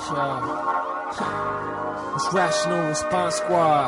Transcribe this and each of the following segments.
It's Rational Response Squad.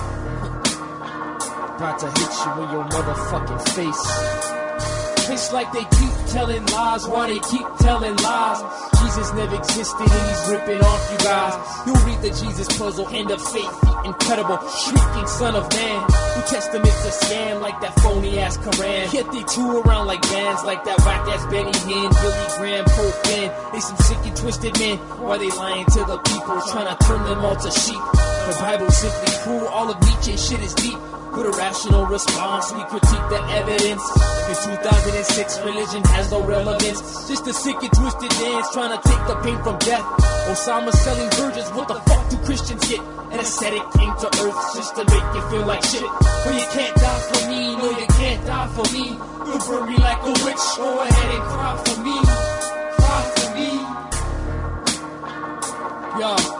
About to hit you in your motherfucking face. It's like they keep telling lies while they keep telling lies. Jesus never existed and he's ripping off you guys. You'll read the Jesus puzzle, end of faith, the incredible, shrieking son of man. New Testament's a scam like that phony ass Quran. Yet they tour around like bands like that whack ass Benny Hinn, Billy Graham, Pope Ben. They some sick and twisted men. Why they lying to the people, trying to turn them all to sheep? The Bible's simply cruel, all of Nietzsche's shit is deep. With a rational response, we critique the evidence. In 2006, religion has no relevance. Just a sick and twisted dance trying to take the pain from death. Osama selling virgins, what the fuck do Christians get? An ascetic came to earth just to make you feel like shit. But you can't die for me, no you can't die for me. You'll burn me like a witch, go ahead and cry for me. Cry for me. Yo.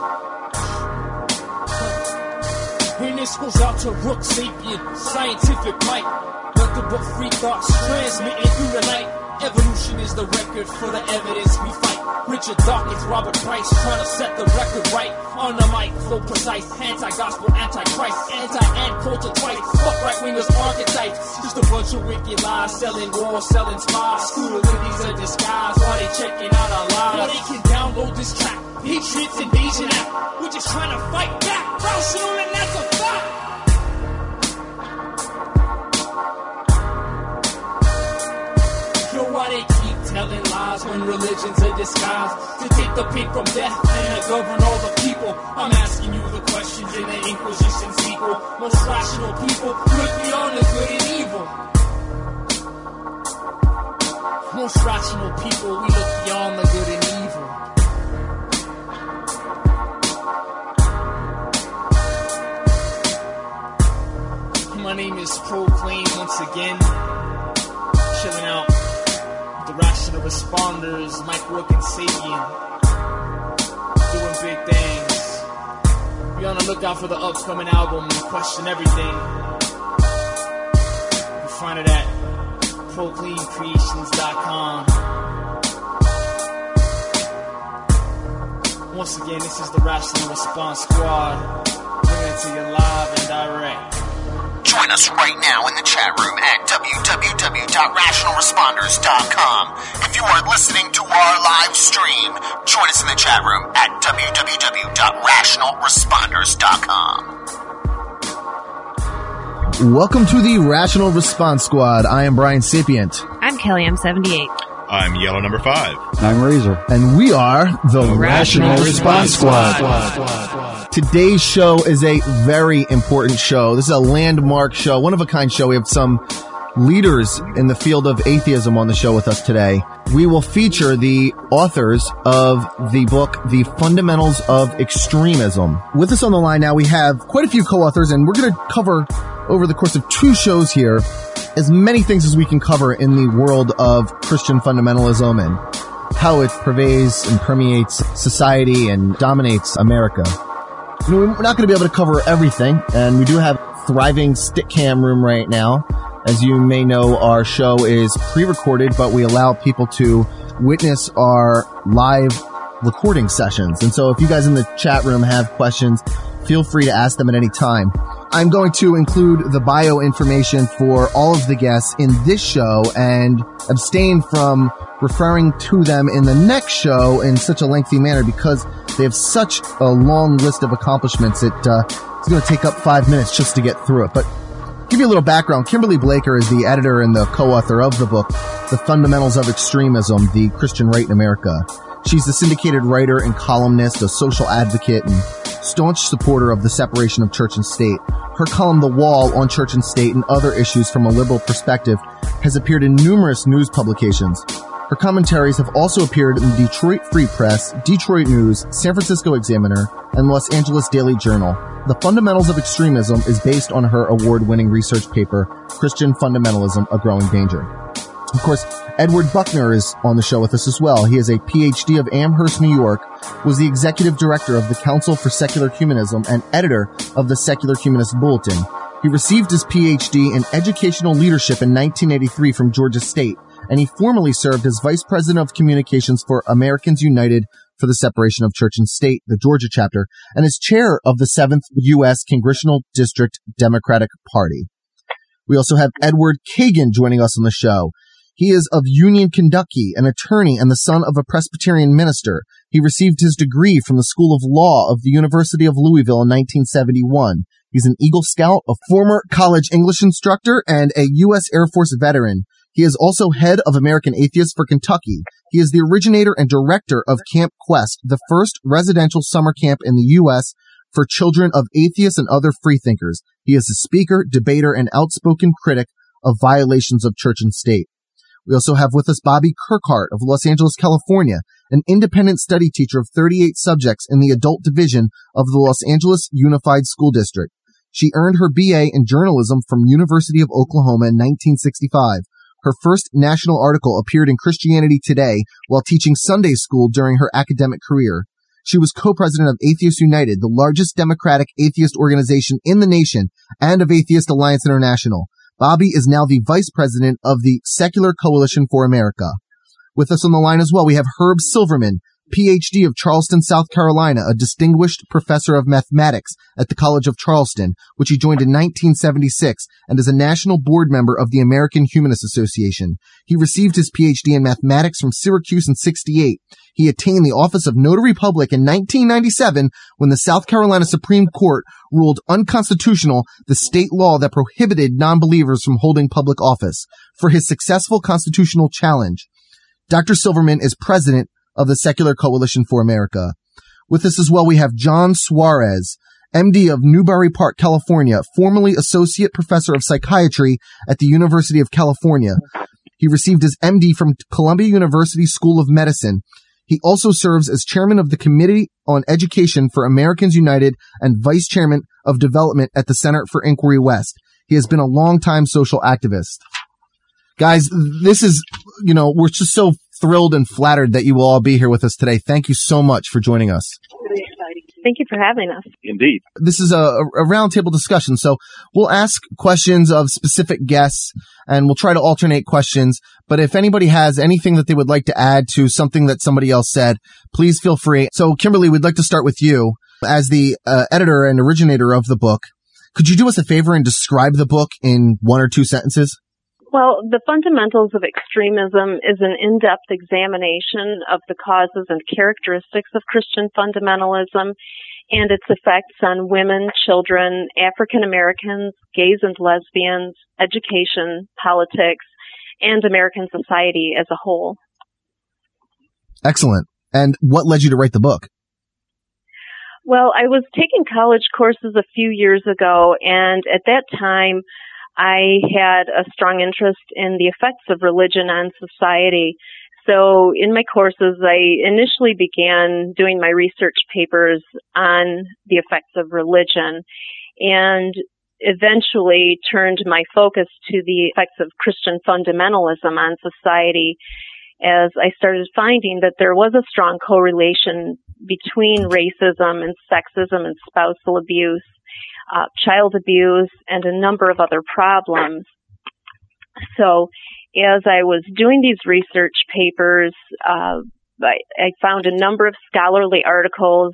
And this goes out to Rook Sapien, scientific might. Nothing but free thoughts transmitting through the night. Evolution is the record for the evidence we fight. Richard Dawkins, Robert Price, trying to set the record right. On the mic, flow precise, anti-gospel, anti-Christ, anti-and culture twice. Fuck right-wingers archetypes. Just a bunch of wicked lies, selling war, selling spies. Scooter ladies are disguised while they checking out our lives. Now they can download this track. Patriots Invasion Act. We're just trying to fight back. Rational, and that's a fact. Yo, why they keep telling lies when religion's a disguise? To take the pain from death and to govern all the people. I'm asking you the questions in the Inquisition sequel. Most rational people look beyond the good and evil. Most rational people, we look beyond the good and evil. My name is Proclaim once again. Chilling out with the Rational Responders, Mike Rook and Sapien. Doing big things. Be on the lookout for the upcoming album, Question Everything. You can find it at ProclaimCreations.com. Once again, this is the Rational Response Squad. Bringing it to you live and direct. Join us right now in the chat room at www.rationalresponders.com. If you are listening to our live stream, join us in the chat room at www.rationalresponders.com. Welcome to the Rational Response Squad. I am Brian Sapient. I'm Kelly, I'm 78. I'm Yellow Number 5. I'm Razor. And we are the Rational Response Squad. Today's show is a very important show. This is a landmark show, one-of-a-kind show. We have some leaders in the field of atheism on the show with us today. We will feature the authors of the book, The Fundamentals of Extremism. With us on the line now, we have quite a few co-authors, and we're going to cover, over the course of 2 shows here, as many things as we can cover in the world of Christian fundamentalism and how it pervades and permeates society and dominates America. You know, we're not going to be able to cover everything, and we do have a thriving stick cam room right now. As you may know, our show is pre-recorded, but we allow people to witness our live recording sessions. And so if you guys in the chat room have questions, feel free to ask them at any time. I'm going to include the bio information for all of the guests in this show and abstain from referring to them in the next show in such a lengthy manner because they have such a long list of accomplishments. It's going to take up 5 minutes just to get through it. But give you a little background. Kimberly Blaker is the editor and the co-author of the book, The Fundamentals of Extremism, The Christian Right in America. She's a syndicated writer and columnist, a social advocate, and staunch supporter of the separation of church and state. Her column, The Wall, on church and state and other issues from a liberal perspective has appeared in numerous news publications. Her commentaries have also appeared in the Detroit Free Press, Detroit News, San Francisco Examiner, and Los Angeles Daily Journal. The Fundamentals of Extremism is based on her award-winning research paper, Christian Fundamentalism, A Growing Danger. Of course, Edward Buckner is on the show with us as well. He is a PhD of Amherst, New York, was the executive director of the Council for Secular Humanism and editor of the Secular Humanist Bulletin. He received his PhD in educational leadership in 1983 from Georgia State, and he formerly served as Vice President of Communications for Americans United for the Separation of Church and State, the Georgia chapter, and is chair of the 7th U.S. Congressional District Democratic Party. We also have Edward Kagan joining us on the show. He is of Union, Kentucky, an attorney and the son of a Presbyterian minister. He received his degree from the School of Law of the University of Louisville in 1971. He's an Eagle Scout, a former college English instructor, and a U.S. Air Force veteran. He is also head of American Atheists for Kentucky. He is the originator and director of Camp Quest, the first residential summer camp in the U.S. for children of atheists and other freethinkers. He is a speaker, debater, and outspoken critic of violations of church and state. We also have with us Bobby Kirkhart of Los Angeles, California, an independent study teacher of 38 subjects in the adult division of the Los Angeles Unified School District. She earned her BA in journalism from University of Oklahoma in 1965. Her first national article appeared in Christianity Today while teaching Sunday school during her academic career. She was co-president of Atheists United, the largest democratic atheist organization in the nation, and of Atheist Alliance International. Bobby is now the vice president of the Secular Coalition for America. With us on the line as well, we have Herb Silverman, Ph.D. of Charleston, South Carolina, a distinguished professor of mathematics at the College of Charleston, which he joined in 1976, and is a national board member of the American Humanist Association. He received his Ph.D. in mathematics from Syracuse in 1968. He attained the office of Notary Public in 1997 when the South Carolina Supreme Court ruled unconstitutional the state law that prohibited non-believers from holding public office. For his successful constitutional challenge, Dr. Silverman is president of the Secular Coalition for America. With us as well, we have John Suarez, MD of Newbury Park, California, formerly associate professor of psychiatry at the University of California. He received his MD from Columbia University School of Medicine. He also serves as chairman of the Committee on Education for Americans United and vice chairman of development at the Center for Inquiry West. He has been a longtime social activist. Guys, this is, we're just so thrilled and flattered that you will all be here with us today. Thank you so much for joining us. Thank you for having us. Indeed. This is a roundtable discussion, so we'll ask questions of specific guests, and we'll try to alternate questions. But if anybody has anything that they would like to add to something that somebody else said, please feel free. So, Kimberly, we'd like to start with you. As the editor and originator of the book, could you do us a favor and describe the book in 1 or 2 sentences? Well, The Fundamentals of Extremism is an in-depth examination of the causes and characteristics of Christian fundamentalism and its effects on women, children, African Americans, gays and lesbians, education, politics, and American society as a whole. Excellent. And what led you to write the book? Well, I was taking college courses a few years ago, and at that time, I had a strong interest in the effects of religion on society. So in my courses, I initially began doing my research papers on the effects of religion and eventually turned my focus to the effects of Christian fundamentalism on society as I started finding that there was a strong correlation between racism and sexism and spousal abuse, child abuse, and a number of other problems. So as I was doing these research papers, I found a number of scholarly articles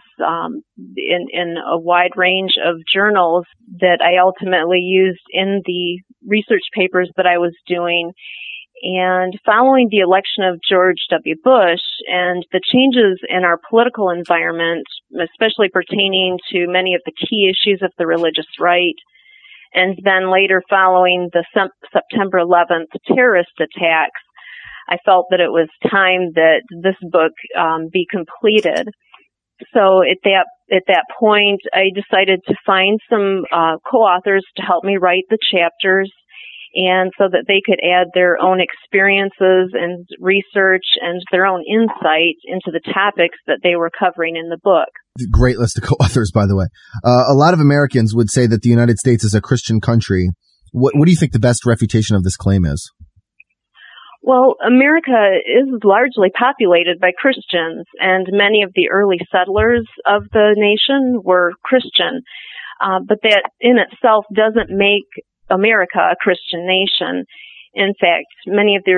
in a wide range of journals that I ultimately used in the research papers that I was doing. And following the election of George W. Bush and the changes in our political environment, especially pertaining to many of the key issues of the religious right, and then later following the September 11th terrorist attacks, I felt that it was time that this book be completed. So at that point, I decided to find some co-authors to help me write the chapters, and so that they could add their own experiences and research and their own insight into the topics that they were covering in the book. Great list of co-authors, by the way. A lot of Americans would say that the United States is a Christian country. What do you think the best refutation of this claim is? Well, America is largely populated by Christians, and many of the early settlers of the nation were Christian. But that in itself doesn't make America a Christian nation. In fact, many of the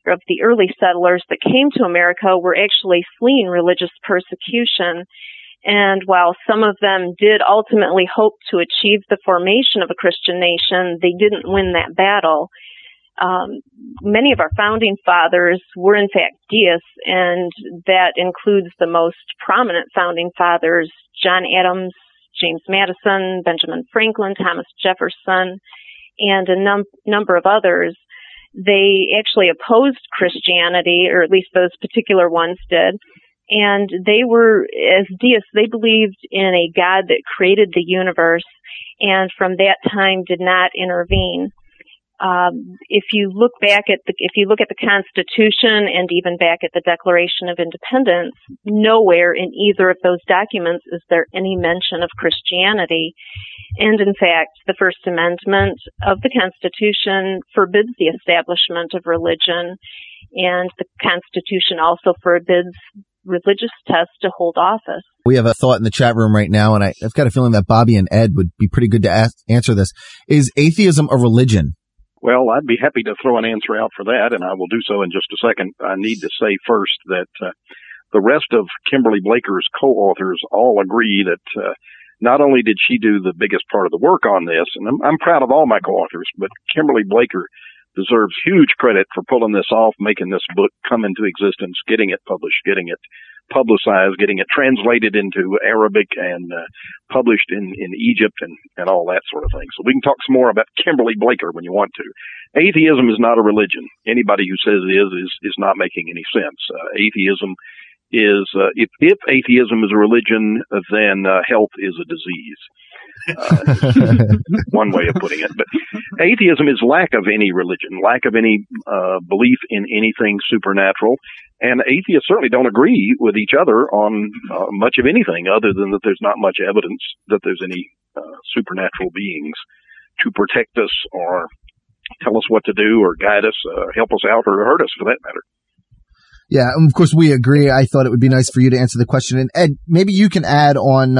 of the early settlers that came to America were actually fleeing religious persecution. And while some of them did ultimately hope to achieve the formation of a Christian nation, they didn't win that battle. Many of our founding fathers were in fact deists, and that includes the most prominent founding fathers, John Adams, James Madison, Benjamin Franklin, Thomas Jefferson, and a number of others. They actually opposed Christianity, or at least those particular ones did. And they were, as deists, they believed in a God that created the universe, and from that time did not intervene. If you look at the Constitution and even back at the Declaration of Independence, nowhere in either of those documents is there any mention of Christianity. And in fact, the First Amendment of the Constitution forbids the establishment of religion, and the Constitution also forbids religious tests to hold office. We have a thought in the chat room right now, and I've got a feeling that Bobby and Ed would be pretty good to answer this. Is atheism a religion? Well, I'd be happy to throw an answer out for that, and I will do so in just a second. I need to say first that the rest of Kimberly Blaker's co-authors all agree that not only did she do the biggest part of the work on this, and I'm proud of all my co-authors, but Kimberly Blaker deserves huge credit for pulling this off, making this book come into existence, getting it published, getting it publicized, getting it translated into Arabic and published in Egypt and all that sort of thing. So we can talk some more about Kimberly Blaker when you want to. Atheism is not a religion. Anybody who says it is not making any sense. Atheism is, if atheism is a religion, then health is a disease. One way of putting it. But atheism is lack of any religion, lack of any belief in anything supernatural. And atheists certainly don't agree with each other on much of anything other than that there's not much evidence that there's any supernatural beings to protect us or tell us what to do or guide us, help us out or hurt us for that matter. Yeah, of course we agree. I thought it would be nice for you to answer the question. And Ed, maybe you can add on,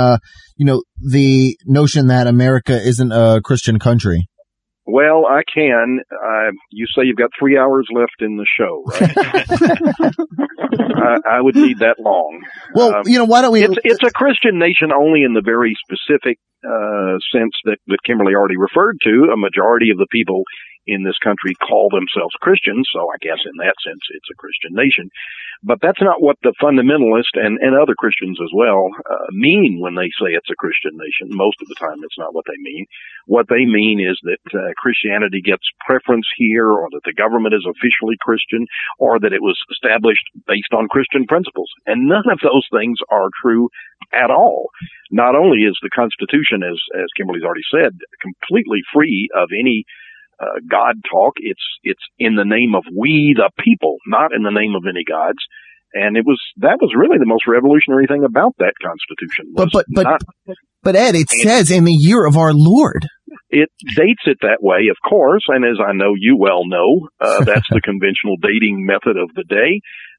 the notion that America isn't a Christian country. Well, I can. You say you've got 3 hours left in the show, right? I would need that long. Well, why don't we? It's a Christian nation only in the very specific sense that Kimberly already referred to. A majority of the people in this country call themselves Christians, so I guess in that sense it's a Christian nation. But that's not what the fundamentalists and other Christians as well mean when they say it's a Christian nation. Most of the time it's not what they mean. What they mean is that Christianity gets preference here, or that the government is officially Christian, or that it was established based on Christian principles. And none of those things are true at all. Not only is the Constitution, as Kimberly's already said, completely free of any God talk. It's in the name of we the people, not in the name of any gods. And that was really the most revolutionary thing about that Constitution. But Ed, it says in the year of our Lord. It dates it that way, of course, and as I know you well know, that's the conventional dating method of the day.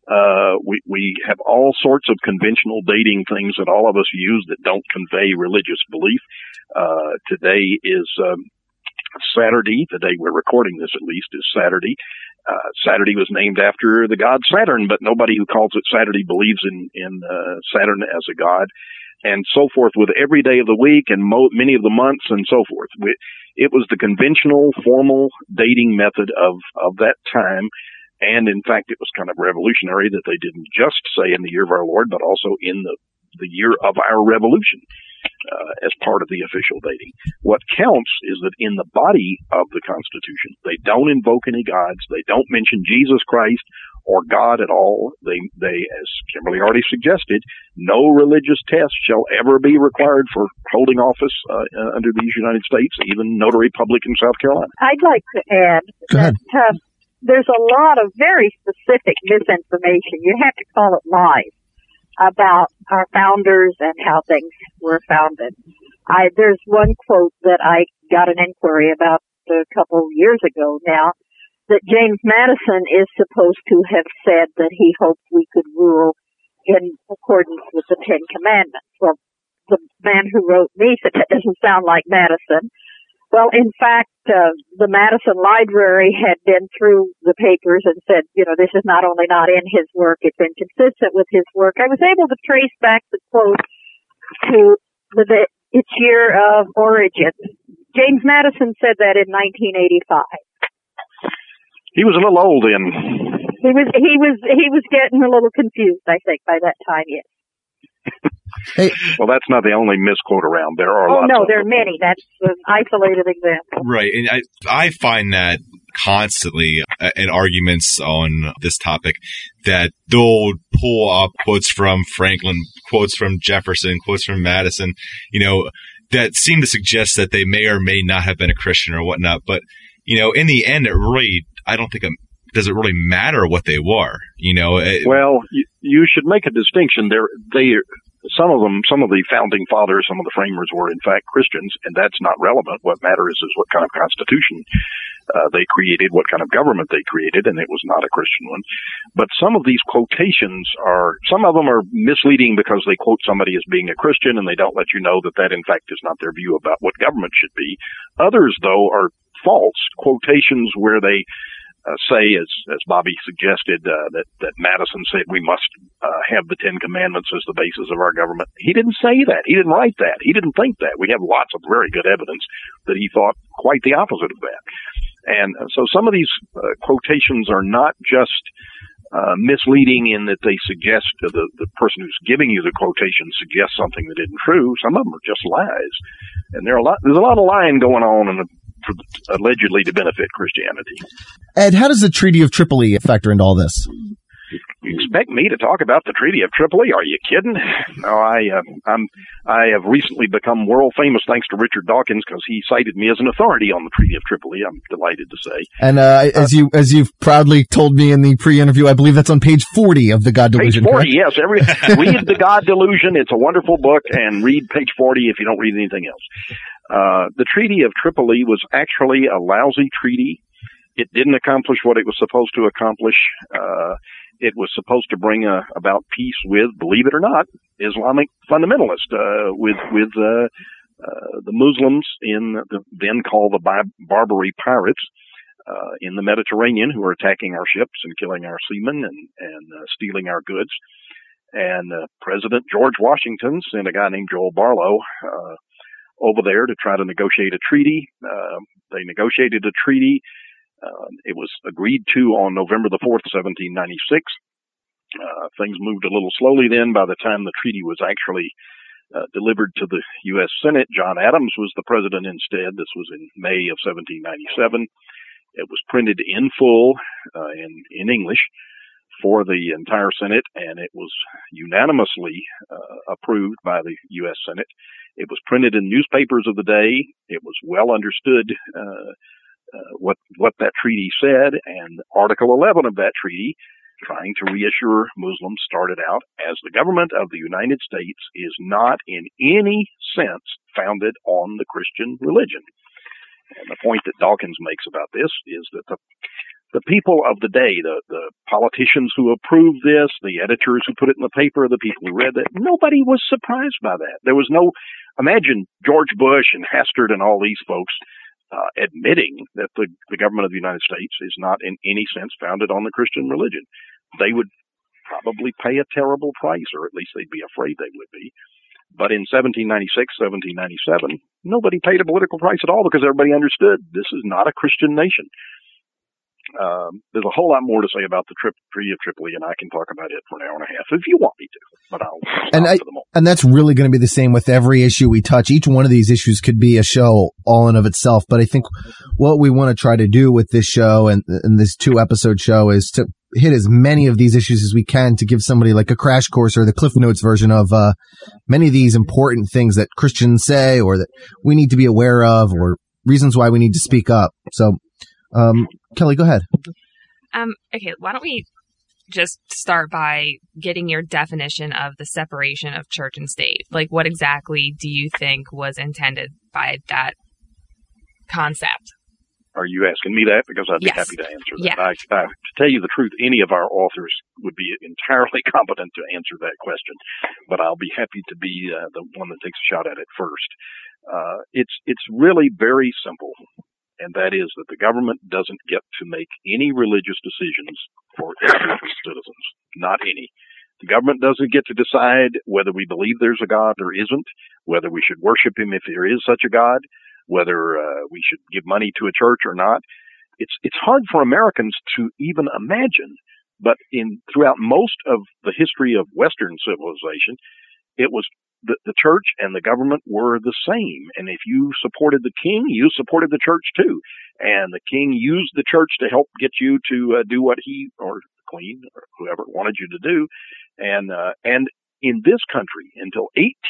We have all sorts of conventional dating things that all of us use that don't convey religious belief. Today is Saturday. The day we're recording this, at least, is Saturday. Saturday was named after the god Saturn, but nobody who calls it Saturday believes in Saturn as a god, and so forth with every day of the week and many of the months and so forth. It was the conventional, formal dating method of that time, and in fact, it was kind of revolutionary that they didn't just say in the year of our Lord, but also in the year of our revolution. As part of the official dating. What counts is that in the body of the Constitution, they don't invoke any gods, they don't mention Jesus Christ or God at all. They, as Kimberly already suggested, no religious test shall ever be required for holding office under these United States, even notary public in South Carolina. I'd like to add that there's a lot of very specific misinformation. You have to call it lies about our founders and how things were founded. There's one quote that I got an inquiry about a couple of years ago now, that James Madison is supposed to have said that he hoped we could rule in accordance with the Ten Commandments. Well, the man who wrote me said that doesn't sound like Madison. Well, in fact, the Madison Library had been through the papers and said, this is not only not in his work, it's inconsistent with his work. I was able to trace back the quote to its year of origin. James Madison said that in 1985. He was a little old then. He was getting a little confused, I think, by that time, yes. Hey. Well, that's not the only misquote around. There are lots there are many. That's an isolated example. Right. And I find that constantly in arguments on this topic that they'll pull up quotes from Franklin, quotes from Jefferson, quotes from Madison, that seem to suggest that they may or may not have been a Christian or whatnot. But, in the end, I don't think does it really matter what they were, Well, you should make a distinction there. Some of the founding fathers, some of the framers were in fact Christians, and that's not relevant. What matters is what kind of constitution they created, what kind of government they created, and it was not a Christian one. But some of these quotations some of them are misleading because they quote somebody as being a Christian, and they don't let you know that in fact is not their view about what government should be. Others, though, are false quotations where they say, as Bobby suggested, that Madison said we must have the Ten Commandments as the basis of our government. He didn't say that. He didn't write that. He didn't think that. We have lots of very good evidence that he thought quite the opposite of that. And so some of these quotations are not just misleading in that they suggest the person who's giving you the quotation suggests something that isn't true. Some of them are just lies. And there's a lot of lying going on allegedly to benefit Christianity. Ed, how does the Treaty of Tripoli factor into all this? You expect me to talk about the Treaty of Tripoli? Are you kidding? No, I have recently become world famous thanks to Richard Dawkins because he cited me as an authority on the Treaty of Tripoli. I'm delighted to say. And as you've proudly told me in the pre-interview, I believe that's on page 40 of the God Delusion. Page 40, yes. Read the God Delusion. It's a wonderful book, and read page 40 if you don't read anything else. The Treaty of Tripoli was actually a lousy treaty. It didn't accomplish what it was supposed to accomplish. It was supposed to bring about peace with, believe it or not, Islamic fundamentalists, with the Muslims in then called the Barbary pirates in the Mediterranean, who are attacking our ships and killing our seamen and stealing our goods. And President George Washington sent a guy named Joel Barlow over there to try to negotiate a treaty. They negotiated a treaty. It was agreed to on November the 4th, 1796. Things moved a little slowly then. By the time the treaty was actually delivered to the U.S. Senate, John Adams was the president instead. This was in May of 1797. It was printed in full in English for the entire Senate, and it was unanimously approved by the U.S. Senate. It was printed in newspapers of the day. It was well understood what that treaty said, and Article 11 of that treaty, trying to reassure Muslims, started out as the government of the United States is not in any sense founded on the Christian religion. And the point that Dawkins makes about this is that the people of the day, the politicians who approved this, the editors who put it in the paper, the people who read it, nobody was surprised by that. There was imagine George Bush and Hastert and all these folks admitting that the government of the United States is not in any sense founded on the Christian religion. They would probably pay a terrible price, or at least they'd be afraid they would be. But in 1796, 1797, nobody paid a political price at all because everybody understood this is not a Christian nation. There's a whole lot more to say about the Treaty of Tripoli, and I can talk about it for an hour and a half if you want me to, but I'll stop for the moment. And that's really going to be the same with every issue we touch. Each one of these issues could be a show all in of itself, but I think what we want to try to do with this show and this 2-episode show is to hit as many of these issues as we can to give somebody like a crash course or the Cliff Notes version of many of these important things that Christians say or that we need to be aware of or reasons why we need to speak up. So, Kelly, go ahead. Okay, why don't we just start by getting your definition of the separation of church and state? Like, what exactly do you think was intended by that concept? Are you asking me that? Because I'd be happy to answer that. Yeah. To tell you the truth, any of our authors would be entirely competent to answer that question, but I'll be happy to be the one that takes a shot at it first. It's really very simple, and that is that the government doesn't get to make any religious decisions for every citizens. Not any. The government doesn't get to decide whether we believe there's a God or isn't, whether we should worship him if there is such a God, whether we should give money to a church or not. It's hard for Americans to even imagine, but throughout most of the history of Western civilization, it was the church and the government were the same. And if you supported the king, you supported the church too. And the king used the church to help get you to do what he or the queen or whoever wanted you to do. And in this country, until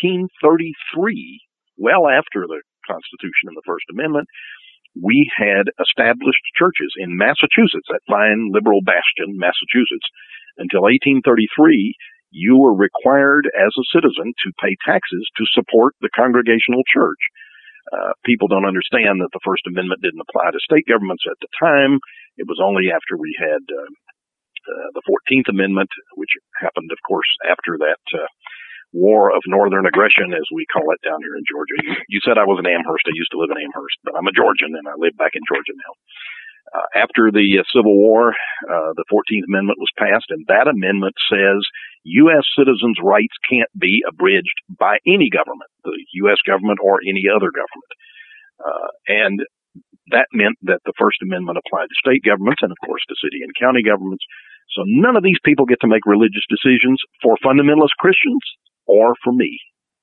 1833, well after the Constitution and the First Amendment, we had established churches in Massachusetts, that fine liberal bastion, Massachusetts. Until 1833, you were required as a citizen to pay taxes to support the Congregational Church. People don't understand that the First Amendment didn't apply to state governments at the time. It was only after we had the 14th Amendment, which happened, of course, after that war of northern aggression, as we call it down here in Georgia. You said I was in Amherst. I used to live in Amherst, but I'm a Georgian, and I live back in Georgia now. After the Civil War, the 14th Amendment was passed, and that amendment says U.S. citizens' rights can't be abridged by any government, the U.S. government or any other government. And that meant that the First Amendment applied to state governments and, of course, to city and county governments. So none of these people get to make religious decisions for fundamentalist Christians or for me.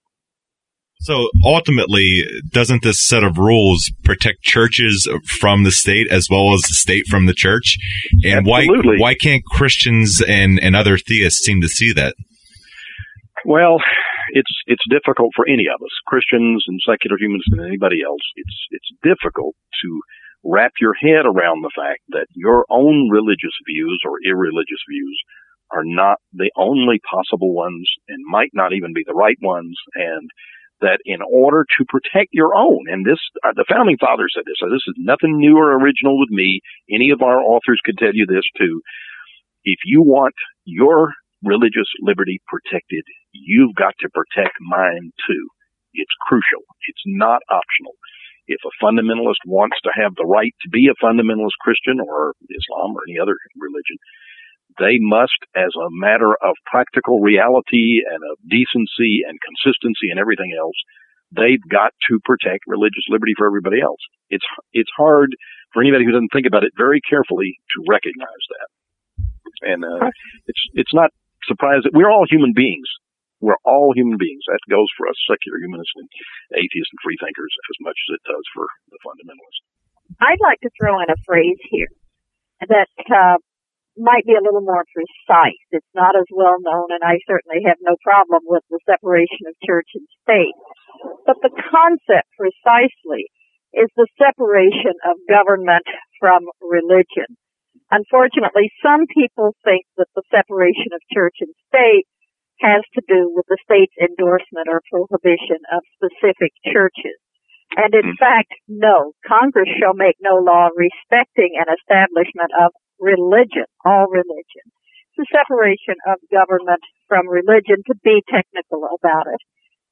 So ultimately, doesn't this set of rules protect churches from the state as well as the state from the church? And why can't Christians and other theists seem to see that? Well, it's difficult for any of us, Christians and secular humanists and anybody else. It's difficult to wrap your head around the fact that your own religious views or irreligious views are not the only possible ones and might not even be the right ones, and that in order to protect your own, and this, the Founding Fathers said this, so this is nothing new or original with me. Any of our authors could tell you this too. If you want your religious liberty protected, you've got to protect mine too. It's crucial. It's not optional. If a fundamentalist wants to have the right to be a fundamentalist Christian or Islam or any other religion, they must, as a matter of practical reality and of decency and consistency and everything else, they've got to protect religious liberty for everybody else. It's hard for anybody who doesn't think about it very carefully to recognize that. And it's not surprising. We're all human beings. We're all human beings. That goes for us secular humanists and atheists and free thinkers as much as it does for the fundamentalists. I'd like to throw in a phrase here that might be a little more precise. It's not as well known, and I certainly have no problem with the separation of church and state. But the concept precisely is the separation of government from religion. Unfortunately, some people think that the separation of church and state has to do with the state's endorsement or prohibition of specific churches. And in fact, no, Congress shall make no law respecting an establishment of religion, all religion. It's the separation of government from religion, to be technical about it.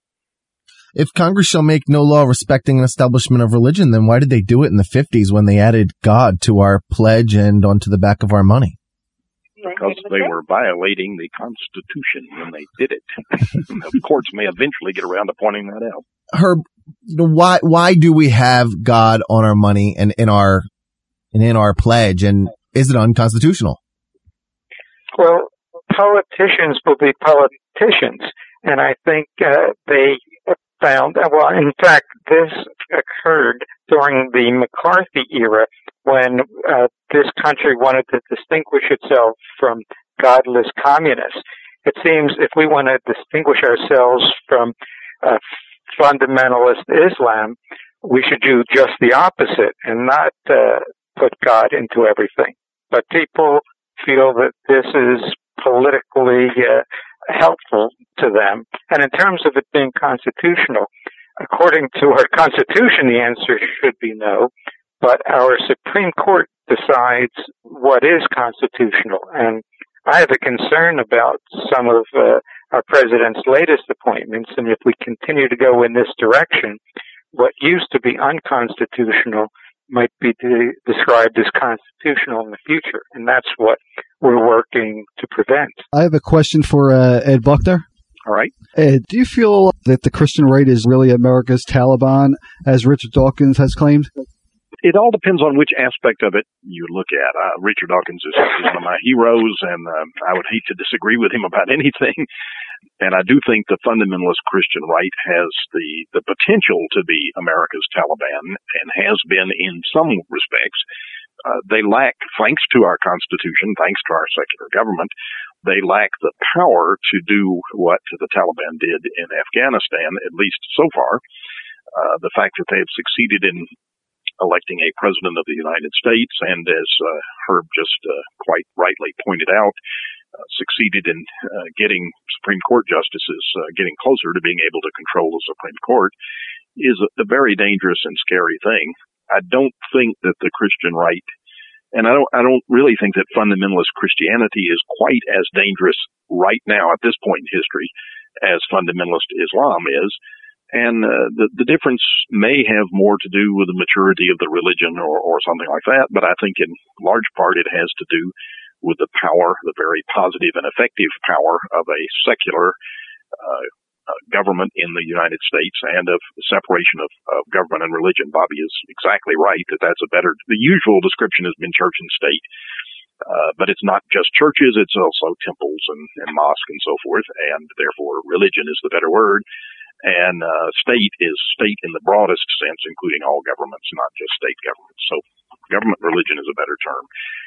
If Congress shall make no law respecting an establishment of religion, then why did they do it in the 50s when they added God to our pledge and onto the back of our money? Because they were violating the Constitution when they did it. The courts may eventually get around to pointing that out. Herb, why do we have God on our money and in our pledge, and is it unconstitutional? Well, politicians will be politicians, and I think they found, well, in fact, this occurred during the McCarthy era when this country wanted to distinguish itself from godless communists. It seems if we want to distinguish ourselves from fundamentalist Islam, we should do just the opposite and not put God into everything. But people feel that this is politically helpful to them. And in terms of it being constitutional, according to our Constitution, the answer should be no. But our Supreme Court decides what is constitutional. And I have a concern about some of our president's latest appointments. And if we continue to go in this direction, what used to be unconstitutional might be described as constitutional in the future, and that's what we're working to prevent. I have a question for Ed Buckner. All right. Ed, do you feel that the Christian right is really America's Taliban, as Richard Dawkins has claimed? It all depends on which aspect of it you look at. Richard Dawkins is one of my heroes, and I would hate to disagree with him about anything. And I do think the fundamentalist Christian right has the potential to be America's Taliban, and has been in some respects. They lack, thanks to our Constitution, thanks to our secular government, they lack the power to do what the Taliban did in Afghanistan, at least so far. The fact that they have succeeded in electing a president of the United States, and as Herb just quite rightly pointed out, succeeded in getting Supreme Court justices getting closer to being able to control the Supreme Court, is a very dangerous and scary thing. I don't think that the Christian right, and I don't really think that fundamentalist Christianity is quite as dangerous right now at this point in history as fundamentalist Islam is. And the difference may have more to do with the maturity of the religion or something like that, but I think in large part it has to do with the power, the very positive and effective power of a secular government in the United States, and of separation of government and religion. Bobby is exactly right that that's a better, the usual description has been church and state. But it's not just churches, it's also temples and mosques and so forth, and therefore religion is the better word. And state is state in the broadest sense, including all governments, not just state governments. So government religion is a better term.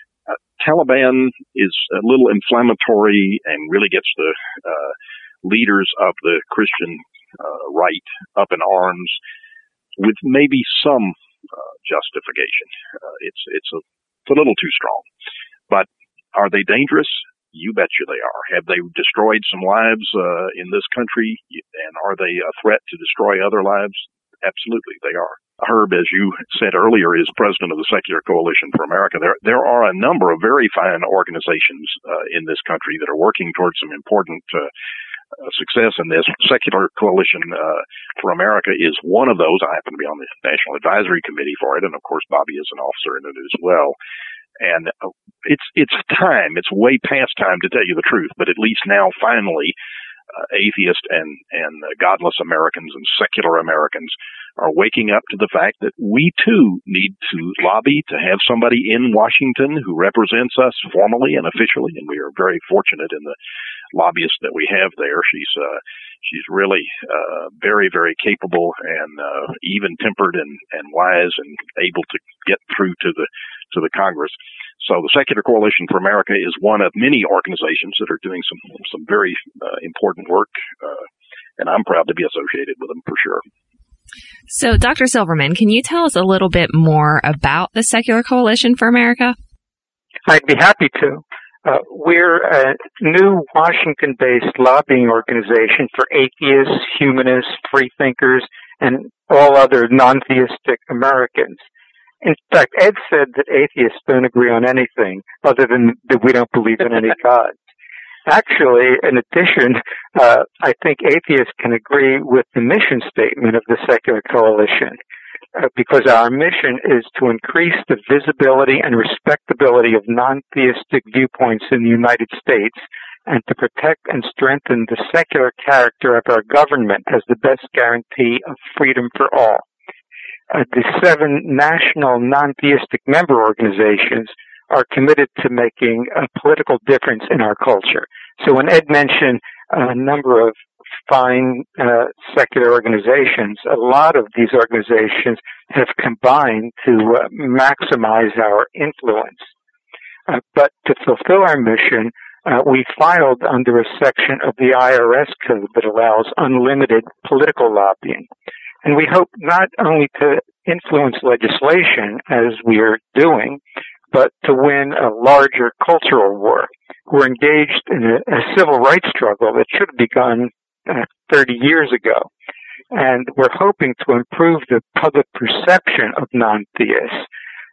Taliban is a little inflammatory and really gets the leaders of the Christian right up in arms with maybe some justification. It's a little too strong. But are they dangerous? You betcha they are. Have they destroyed some lives in this country? And are they a threat to destroy other lives? Absolutely, they are. Herb, as you said earlier, is president of the Secular Coalition for America. There are a number of very fine organizations in this country that are working towards some important success in this. Secular Coalition for America is one of those. I happen to be on the National Advisory Committee for it, and of course Bobby is an officer in it as well. And it's time. It's way past time, to tell you the truth. But at least now, finally, atheist and godless Americans and secular Americans are waking up to the fact that we too need to lobby to have somebody in Washington who represents us formally and officially. And we are very fortunate in the lobbyist that we have there. She's really very, very capable and even-tempered and wise and able to get through to the Congress. So the Secular Coalition for America is one of many organizations that are doing some very important work, and I'm proud to be associated with them for sure. So, Dr. Silverman, can you tell us a little bit more about the Secular Coalition for America? I'd be happy to. We're a new Washington-based lobbying organization for atheists, humanists, freethinkers, and all other non-theistic Americans. In fact, Ed said that atheists don't agree on anything other than that we don't believe in any God. Actually, in addition, I think atheists can agree with the mission statement of the Secular Coalition, because our mission is to increase the visibility and respectability of non-theistic viewpoints in the United States, and to protect and strengthen the secular character of our government as the best guarantee of freedom for all. The 7 national non-theistic member organizations are committed to making a political difference in our culture. So when Ed mentioned a number of fine secular organizations, a lot of these organizations have combined to maximize our influence. But to fulfill our mission, we filed under a section of the IRS code that allows unlimited political lobbying. And we hope not only to influence legislation, as we are doing, but to win a larger cultural war. We're engaged in a civil rights struggle that should have begun 30 years ago. And we're hoping to improve the public perception of non-theists,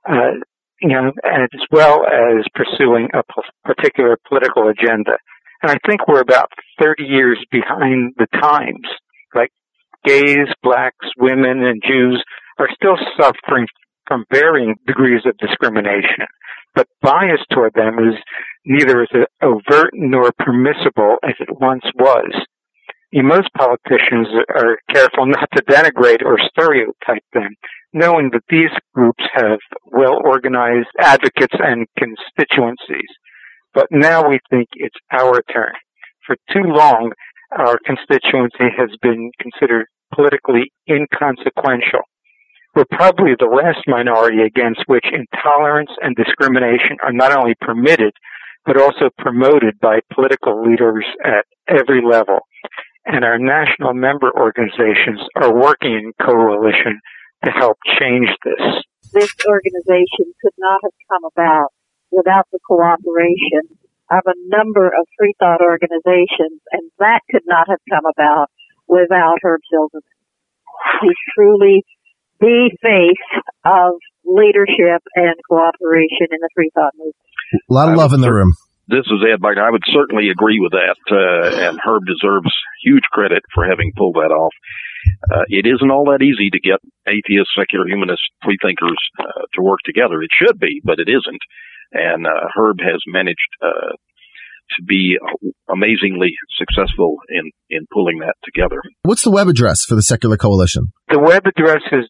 as well as pursuing a particular political agenda. And I think we're about 30 years behind the times. Like gays, blacks, women, and Jews are still suffering from varying degrees of discrimination, but bias toward them is neither as overt nor permissible as it once was. Most politicians are careful not to denigrate or stereotype them, knowing that these groups have well-organized advocates and constituencies. But now we think it's our turn. For too long, our constituency has been considered politically inconsequential. We're probably the last minority against which intolerance and discrimination are not only permitted, but also promoted by political leaders at every level. And our national member organizations are working in coalition to help change this. This organization could not have come about without the cooperation of a number of free thought organizations, and that could not have come about without Herb Silverman. He's truly the face of leadership and cooperation in the free thought movement. A lot of love in the room. This is Ed Biden. I would certainly agree with that, and Herb deserves huge credit for having pulled that off. It isn't all that easy to get atheist, secular, humanist, free thinkers to work together. It should be, but it isn't. And Herb has managed to be amazingly successful in pulling that together. What's the web address for the Secular Coalition? The web address is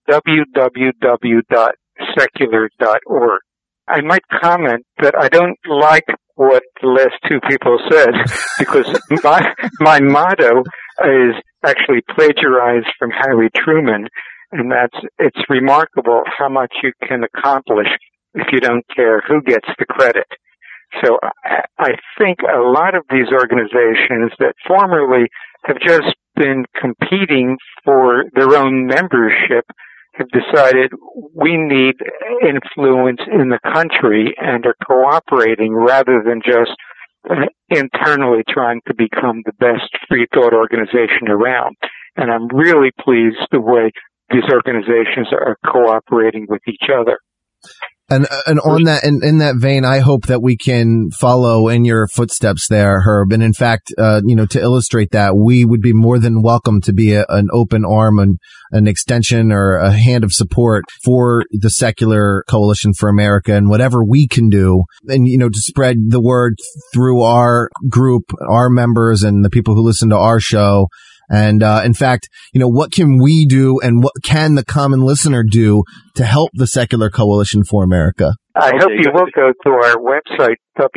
www.secular.org. I might comment that I don't like what the last two people said, because my motto is actually plagiarized from Harry Truman, and it's remarkable how much you can accomplish if you don't care who gets the credit. So I think a lot of these organizations that formerly have just been competing for their own membership have decided we need influence in the country and are cooperating rather than just internally trying to become the best free thought organization around. And I'm really pleased the way these organizations are cooperating with each other. And on that, in that vein, I hope that we can follow in your footsteps there, Herb. And in fact, to illustrate that, we would be more than welcome to be an open arm and an extension or a hand of support for the Secular Coalition for America and whatever we can do. And, to spread the word through our group, our members and the people who listen to our show. And, in fact, what can we do and what can the common listener do to help the Secular Coalition for America? I hope you will go to our website,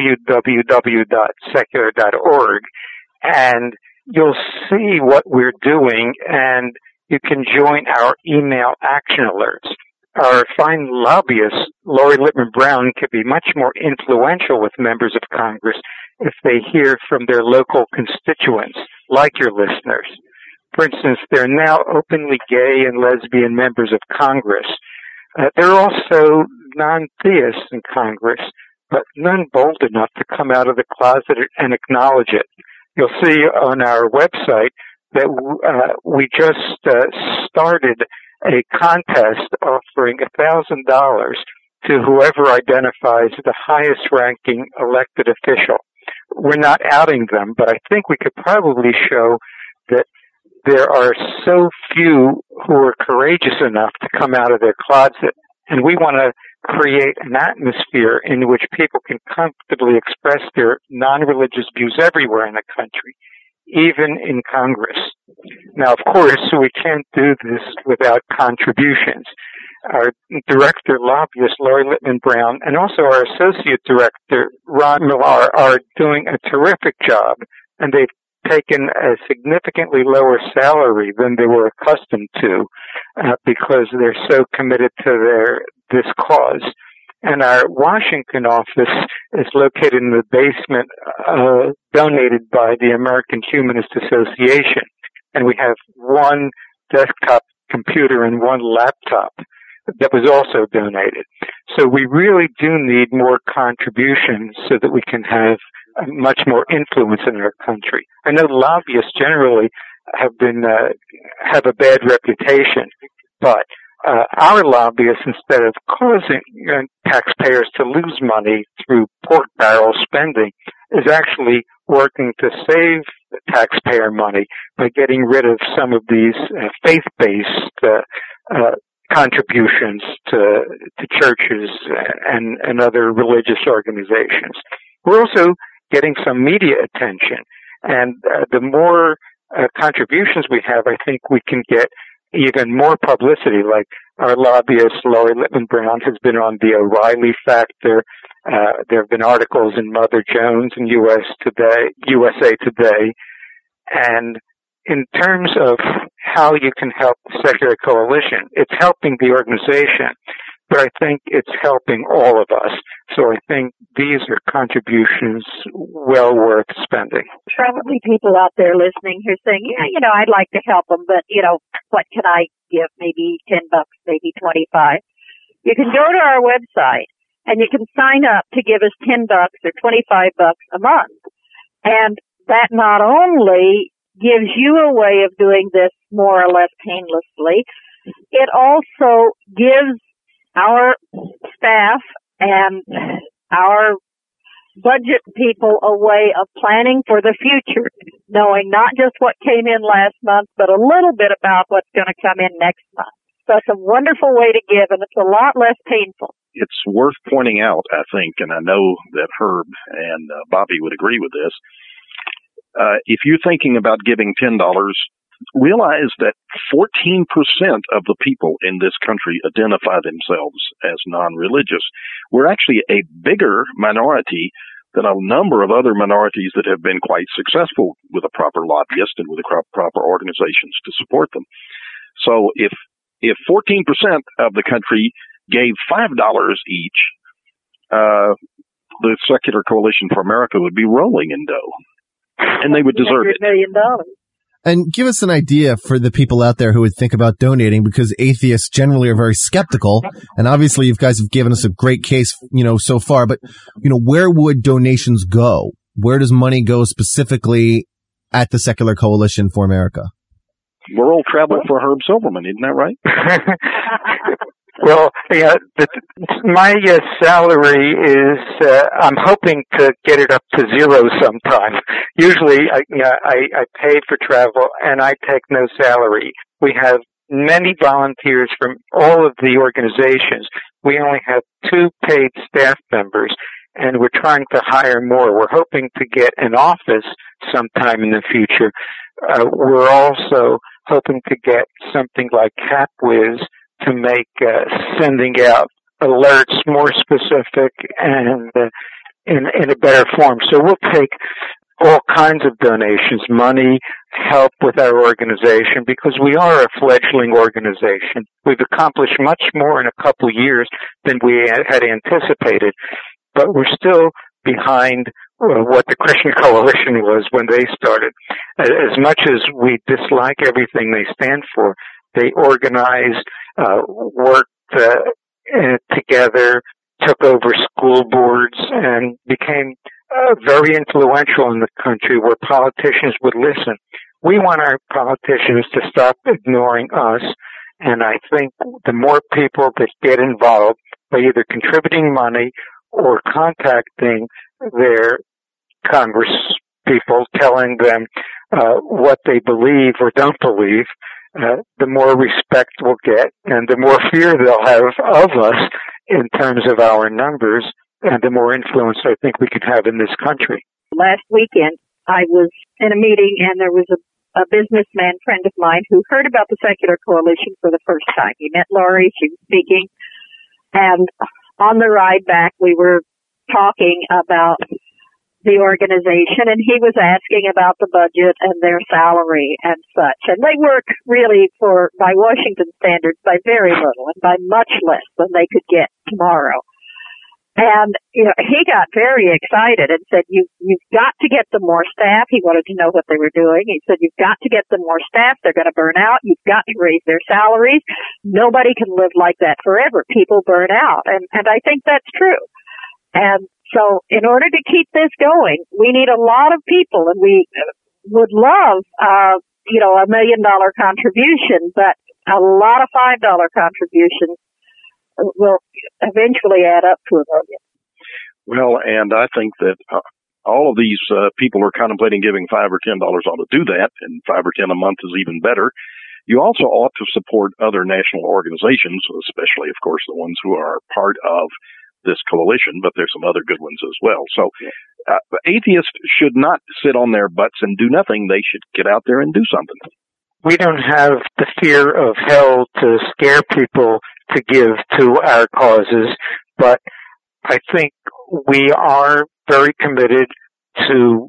www.secular.org, and you'll see what we're doing, and you can join our email action alerts. Our fine lobbyist, Lori Lippman Brown, could be much more influential with members of Congress if they hear from their local constituents, like your listeners. For instance, there are now openly gay and lesbian members of Congress. There are also non-theists in Congress, but none bold enough to come out of the closet and acknowledge it. You'll see on our website that we just started a contest offering $1,000 to whoever identifies the highest ranking elected official. We're not outing them, but I think we could probably show that there are so few who are courageous enough to come out of their closet. And we want to create an atmosphere in which people can comfortably express their non-religious views everywhere in the country, even in Congress. Now, of course, we can't do this without contributions. Our director lobbyist, Lori Lippman Brown, and also our associate director, Ron Millar, are doing a terrific job, and they've taken a significantly lower salary than they were accustomed to because they're so committed to this cause. And our Washington office is located in the basement donated by the American Humanist Association. And we have one desktop computer and one laptop that was also donated. So we really do need more contributions so that we can have much more influence in our country. I know lobbyists generally have a bad reputation, but our lobbyists, instead of causing taxpayers to lose money through pork barrel spending, is actually working to save taxpayer money by getting rid of some of these faith-based contributions to churches and other religious organizations. We're also getting some media attention, and the more contributions we have, I think we can get even more publicity. Like our lobbyist, Laurie Littman Brown, has been on the O'Reilly Factor. There have been articles in Mother Jones and USA Today. And in terms of how you can help the Secular Coalition, it's helping the organization, but I think it's helping all of us. So I think these are contributions well worth spending. Probably people out there listening who are saying, yeah, I'd like to help them, but, what can I give? Maybe $10, maybe $25. You can go to our website and you can sign up to give us $10 or $25 a month. And that not only gives you a way of doing this more or less painlessly, it also gives our staff and our budget people a way of planning for the future, knowing not just what came in last month, but a little bit about what's going to come in next month. So it's a wonderful way to give, and it's a lot less painful. It's worth pointing out, I think, and I know that Herb and Bobby would agree with this. If you're thinking about giving $10, realize that 14% of the people in this country identify themselves as non-religious. We're actually a bigger minority than a number of other minorities that have been quite successful with a proper lobbyist and with proper organizations to support them. So if 14% of the country gave $5 each, the Secular Coalition for America would be rolling in dough. And they would deserve it. $100 million. And give us an idea for the people out there who would think about donating, because atheists generally are very skeptical. And obviously you guys have given us a great case, so far. But, where would donations go? Where does money go specifically at the Secular Coalition for America? World travel for Herb Silverman, isn't that right? Well, yeah, my salary is, I'm hoping to get it up to zero sometime. Usually, I pay for travel and I take no salary. We have many volunteers from all of the organizations. We only have 2 paid staff members, and we're trying to hire more. We're hoping to get an office sometime in the future. We're also hoping to get something like CapWiz to make sending out alerts more specific and in a better form. So we'll take all kinds of donations, money, help with our organization, because we are a fledgling organization. We've accomplished much more in a couple of years than we had anticipated, but we're still behind what the Christian Coalition was when they started. As much as we dislike everything they stand for, they organized, worked together, took over school boards, and became very influential in the country where politicians would listen. We want our politicians to stop ignoring us, and I think the more people that get involved by either contributing money or contacting their Congress people, telling them what they believe or don't believe, the more respect we'll get and the more fear they'll have of us in terms of our numbers, and the more influence I think we can have in this country. Last weekend, I was in a meeting, and there was a businessman friend of mine who heard about the Secular Coalition for the first time. He met Laurie, she was speaking, and on the ride back, we were talking about the organization, and he was asking about the budget and their salary and such. And they work really by Washington standards, by very little and by much less than they could get tomorrow. And, he got very excited and said, you've got to get them more staff. He wanted to know what they were doing. He said, you've got to get them more staff. They're going to burn out. You've got to raise their salaries. Nobody can live like that forever. People burn out. And I think that's true. And so in order to keep this going, we need a lot of people, and we would love, $1 million contribution, but a lot of $5 contributions will eventually add up to $1 million. Well, and I think that all of these people are contemplating giving $5 or $10 ought to do that, and $5 or $10 a month is even better. You also ought to support other national organizations, especially, of course, the ones who are part of this coalition, but there's some other good ones as well. So atheists should not sit on their butts and do nothing. They should get out there and do something. We don't have the fear of hell to scare people to give to our causes, but I think we are very committed to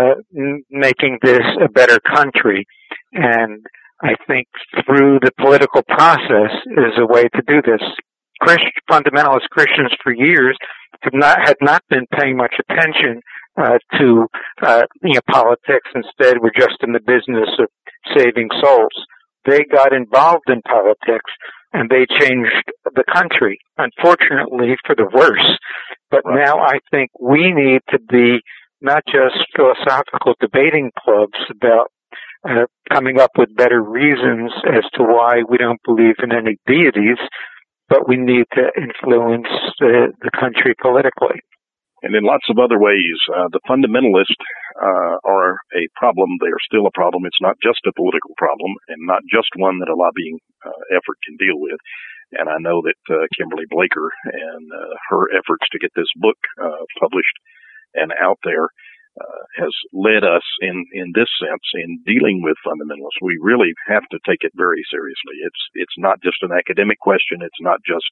making this a better country, and I think through the political process is a way to do this. Fundamentalist Christians for years had not been paying much attention to politics. Instead, we're just in the business of saving souls. They got involved in politics, and they changed the country, unfortunately for the worse. But now I think we need to be not just philosophical debating clubs about coming up with better reasons as to why we don't believe in any deities, but we need to influence the country politically. And in lots of other ways, the fundamentalists are a problem. They are still a problem. It's not just a political problem, and not just one that a lobbying effort can deal with. And I know that Kimberly Blaker and her efforts to get this book published and out there has led us in this sense in dealing with fundamentalists. We really have to take it very seriously. It's not just an academic question. It's not just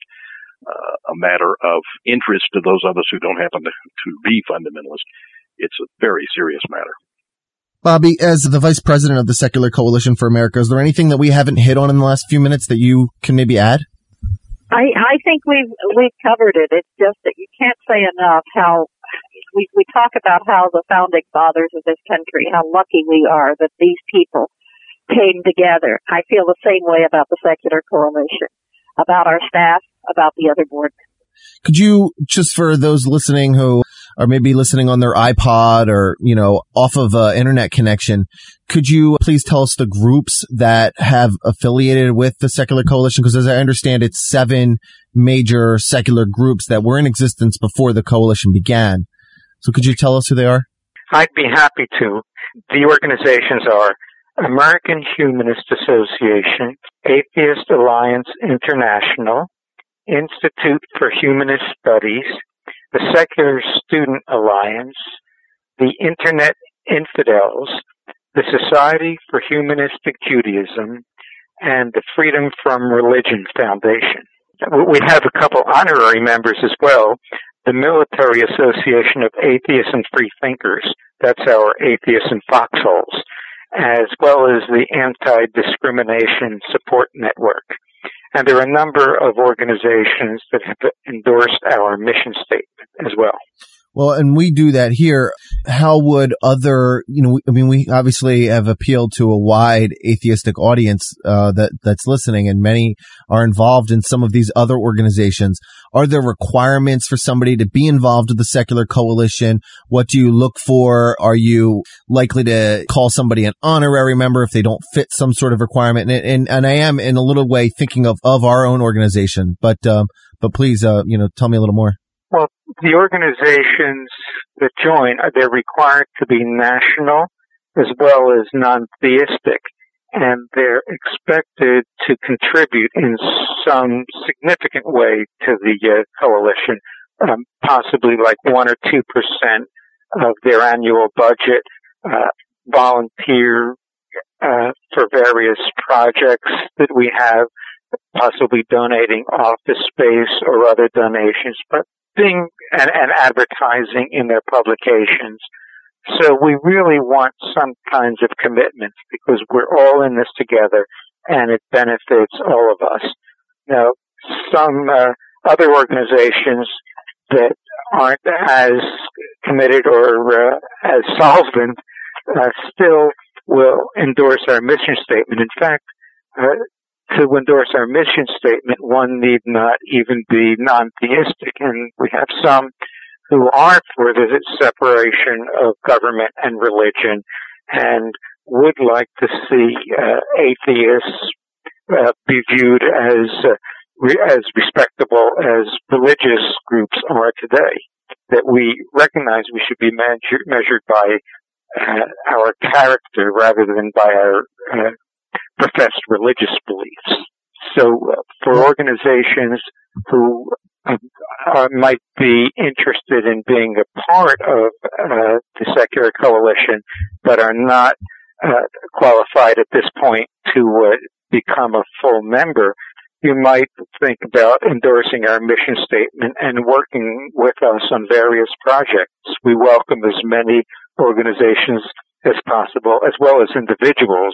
a matter of interest to those of us who don't happen to be fundamentalists. It's a very serious matter. Bobby, as the vice president of the Secular Coalition for America, is there anything that we haven't hit on in the last few minutes that you can maybe add? I think we've covered it. It's just that you can't say enough how we talk about how the founding fathers of this country, how lucky we are that these people came together. I feel the same way about the Secular Coalition, about our staff, about the other board members. Could you, just for those listening who are maybe listening on their iPod or, off of internet connection, could you please tell us the groups that have affiliated with the Secular Coalition? Because as I understand, it's 7 major secular groups that were in existence before the coalition began. So could you tell us who they are? I'd be happy to. The organizations are American Humanist Association, Atheist Alliance International, Institute for Humanist Studies, the Secular Student Alliance, the Internet Infidels, the Society for Humanistic Judaism, and the Freedom from Religion Foundation. We have a couple honorary members as well. The Military Association of Atheists and Free Thinkers, that's our Atheists and Foxholes, as well as the Anti-Discrimination Support Network. And there are a number of organizations that have endorsed our mission statement as well. Well, and we do that here. How would other, we obviously have appealed to a wide atheistic audience that's listening, and many are involved in some of these other organizations. Are there requirements for somebody to be involved with the Secular Coalition? What do you look for? Are you likely to call somebody an honorary member if they don't fit some sort of requirement? And I am in a little way thinking of our own organization, but please, tell me a little more. Well, the organizations that join, they're required to be national as well as non-theistic, and they're expected to contribute in some significant way to the coalition, possibly like 1 or 2% of their annual budget, volunteer for various projects that we have, possibly donating office space or other donations, but and advertising in their publications. So we really want some kinds of commitments because we're all in this together and it benefits all of us. Now, some other organizations that aren't as committed or as solvent still will endorse our mission statement. In fact, to endorse our mission statement, one need not even be non-theistic, and we have some who are for the separation of government and religion and would like to see atheists be viewed as respectable as religious groups are today. that we recognize we should be measured by our character rather than by our professed religious beliefs. So for organizations who might be interested in being a part of the Secular Coalition but are not qualified at this point to become a full member, you might think about endorsing our mission statement and working with us on various projects. We welcome as many organizations as possible, as well as individuals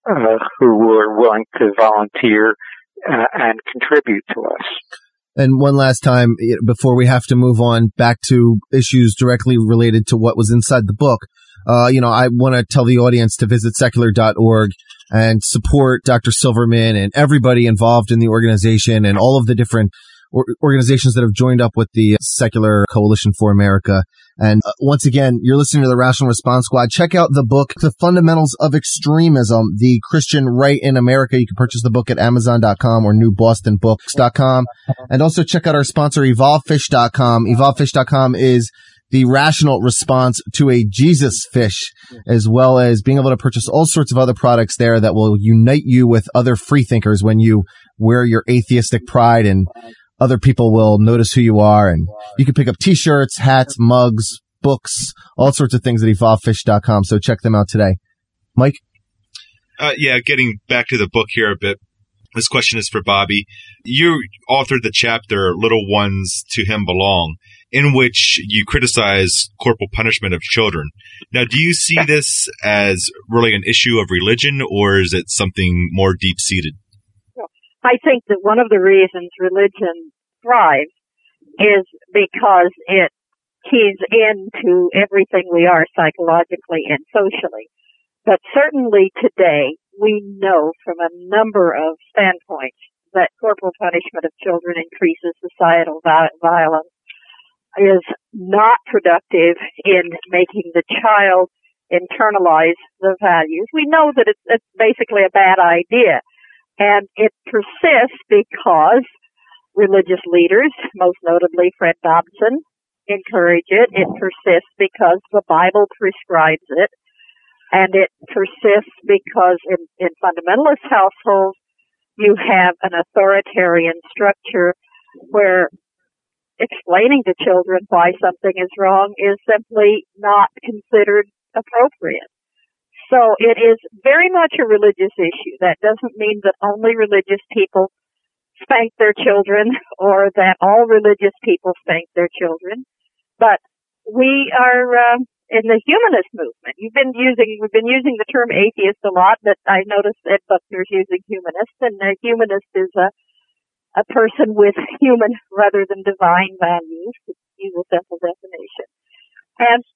who are willing to volunteer and contribute to us. And one last time, before we have to move on back to issues directly related to what was inside the book, I want to tell the audience to visit secular.org and support Dr. Silverman and everybody involved in the organization and all of the different organizations that have joined up with the Secular Coalition for America. And once again, you're listening to the Rational Response Squad. Check out the book, The Fundamentals of Extremism, The Christian Right in America. You can purchase the book at Amazon.com or NewBostonBooks.com. And also check out our sponsor, EvolveFish.com. EvolveFish.com is the rational response to a Jesus fish, as well as being able to purchase all sorts of other products there that will unite you with other freethinkers when you wear your atheistic pride, and other people will notice who you are. And you can pick up t-shirts, hats, mugs, books, all sorts of things at EvolveFish.com. So check them out today. Mike? Getting back to the book here a bit. This question is for Bobby. You authored the chapter, Little Ones to Him Belong, in which you criticize corporal punishment of children. Now, do you see this as really an issue of religion, or is it something more deep-seated? I think that one of the reasons religion thrives is because it keys into everything we are psychologically and socially. But certainly today, we know from a number of standpoints that corporal punishment of children increases societal violence, is not productive in making the child internalize the values. We know that it's basically a bad idea. And it persists because religious leaders, most notably Fred Dobson, encourage it. It persists because the Bible prescribes it. And it persists because in fundamentalist households, you have an authoritarian structure where explaining to children why something is wrong is simply not considered appropriate. So it is very much a religious issue. That doesn't mean that only religious people spank their children or that all religious people spank their children. But we are in the humanist movement. We've been using the term atheist a lot, but I noticed Ed Buckner's using humanist, and a humanist is a person with human rather than divine values, to use a simple definition. And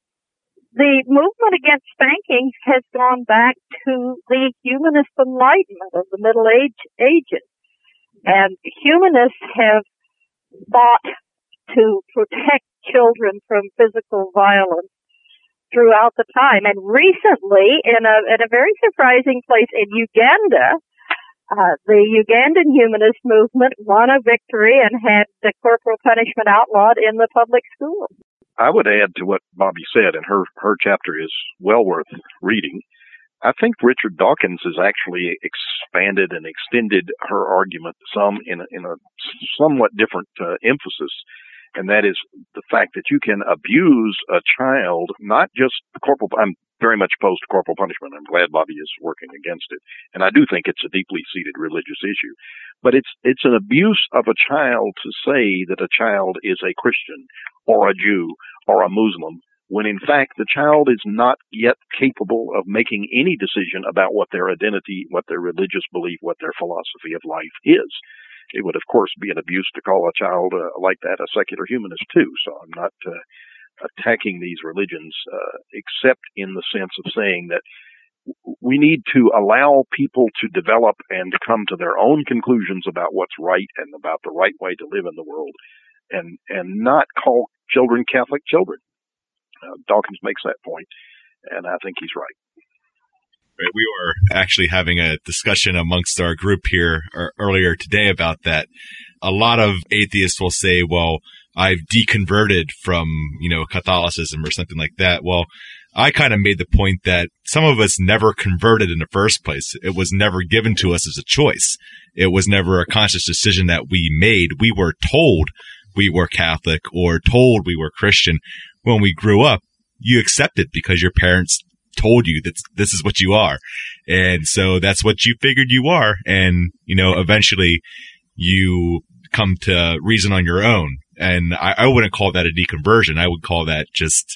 the movement against spanking has gone back to the humanist enlightenment of the Middle Ages. And humanists have fought to protect children from physical violence throughout the time. And recently, in a very surprising place in Uganda, the Ugandan humanist movement won a victory and had the corporal punishment outlawed in the public schools. I would add to what Bobby said, and her chapter is well worth reading. I think Richard Dawkins has actually expanded and extended her argument some in a somewhat different emphasis, and that is the fact that you can abuse a child, not just corporal. I'm very much opposed to corporal punishment. I'm glad Bobby is working against it, and I do think it's a deeply seated religious issue. But it's an abuse of a child to say that a child is a Christian or a Jew or a Muslim, when in fact the child is not yet capable of making any decision about what their identity, what their religious belief, what their philosophy of life is. It would, of course, be an abuse to call a child like that a secular humanist, too. So I'm not attacking these religions, except in the sense of saying that we need to allow people to develop and come to their own conclusions about what's right and about the right way to live in the world, and not call children Catholic children. Dawkins makes that point, and I think he's right. We were actually having a discussion amongst our group here earlier today about that. A lot of atheists will say, well, I've deconverted from, Catholicism or something like that. Well, I kind of made the point that some of us never converted in the first place. It was never given to us as a choice. It was never a conscious decision that we made. We were told we were Catholic or told we were Christian. When we grew up, you accept it because your parents told you that this is what you are. And so that's what you figured you are. And, eventually you come to reason on your own. And I wouldn't call that a deconversion. I would call that just,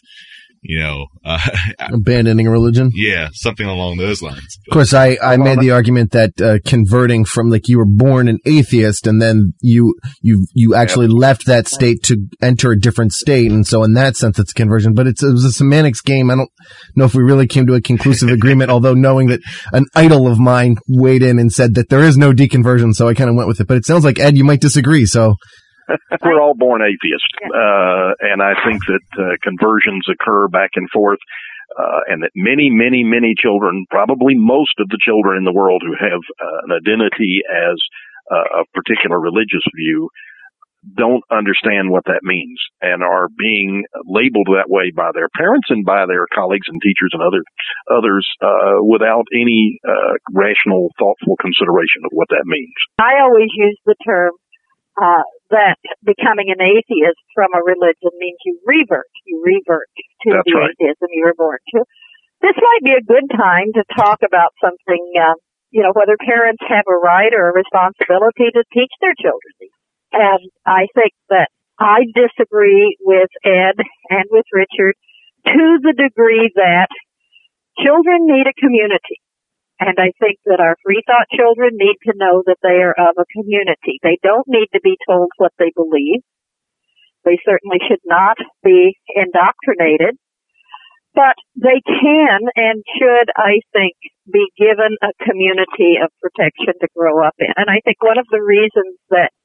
abandoning religion. Yeah, something along those lines. Of course, I made the argument that converting from, like, you were born an atheist and then you actually left that state to enter a different state, and so in that sense it's conversion. But it was a semantics game. I don't know if we really came to a conclusive agreement, although knowing that an idol of mine weighed in and said that there is no deconversion, so I kind of went with it. But it sounds like, Ed, you might disagree, so... We're all born atheists, and I think that conversions occur back and forth, and that many, many, many children, probably most of the children in the world who have an identity as a particular religious view, don't understand what that means and are being labeled that way by their parents and by their colleagues and teachers and others without any rational, thoughtful consideration of what that means. I always use the term that becoming an atheist from a religion means you revert to That's the right. atheism you were born to. This might be a good time to talk about something, whether parents have a right or a responsibility to teach their children these. And I think that I disagree with Ed and with Richard to the degree that children need a community. And I think that our free thought children need to know that they are of a community. They don't need to be told what they believe. They certainly should not be indoctrinated. But they can and should, I think, be given a community of protection to grow up in. And I think one of the reasons that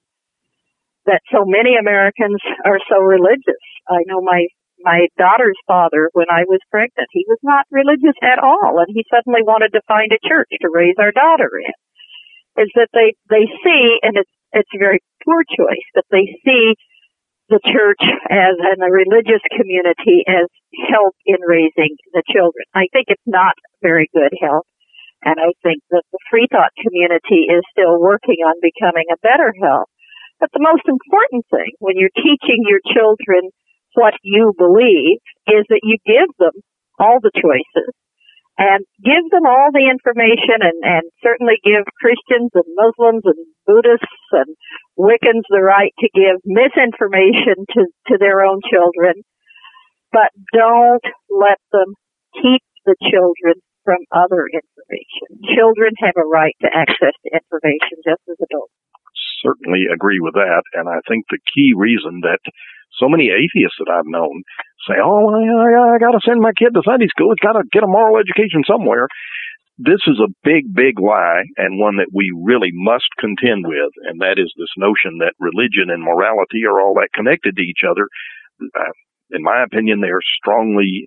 so many Americans are so religious. I know my daughter's father, when I was pregnant, he was not religious at all, and he suddenly wanted to find a church to raise our daughter in. Is that they see, and it's a very poor choice, but they see the church as a religious community as help in raising the children. I think it's not very good help, and I think that the free thought community is still working on becoming a better help. But the most important thing when you're teaching your children what you believe is that you give them all the choices and give them all the information and certainly give Christians and Muslims and Buddhists and Wiccans the right to give misinformation to their own children, but don't let them keep the children from other information. Children have a right to access to information just as adults. Certainly agree with that, and I think the key reason that so many atheists that I've known say, I got to send my kid to Sunday school. It's got to get a moral education somewhere. This is a big, big lie, and one that we really must contend with, and that is this notion that religion and morality are all that connected to each other. In my opinion, they are strongly,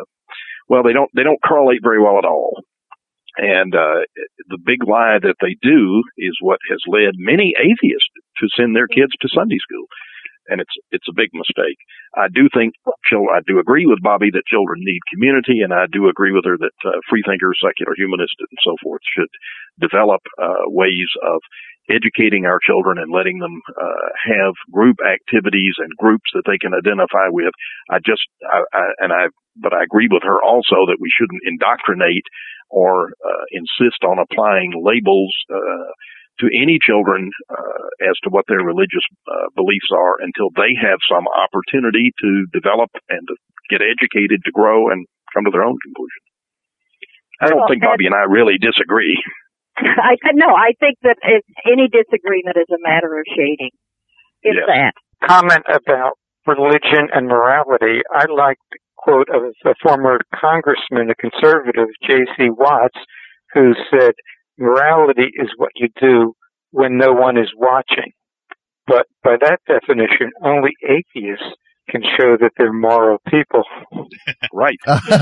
they don't correlate very well at all. And the big lie that they do is what has led many atheists to send their kids to Sunday school. And it's a big mistake. I do agree with Bobby that children need community, and I do agree with her that free thinkers, secular humanists, and so forth should develop ways of educating our children and letting them have group activities and groups that they can identify with. But I agree with her also that we shouldn't indoctrinate or insist on applying labels to any children as to what their religious beliefs are until they have some opportunity to develop and to get educated, to grow, and come to their own conclusion. I don't think Bobby and I really disagree. I think that any disagreement is a matter of shading. It's that. Comment about religion and morality. I like the quote of a former congressman, a conservative, J.C. Watts, who said, morality is what you do when no one is watching. But by that definition, only atheists can show that they're moral people. Right.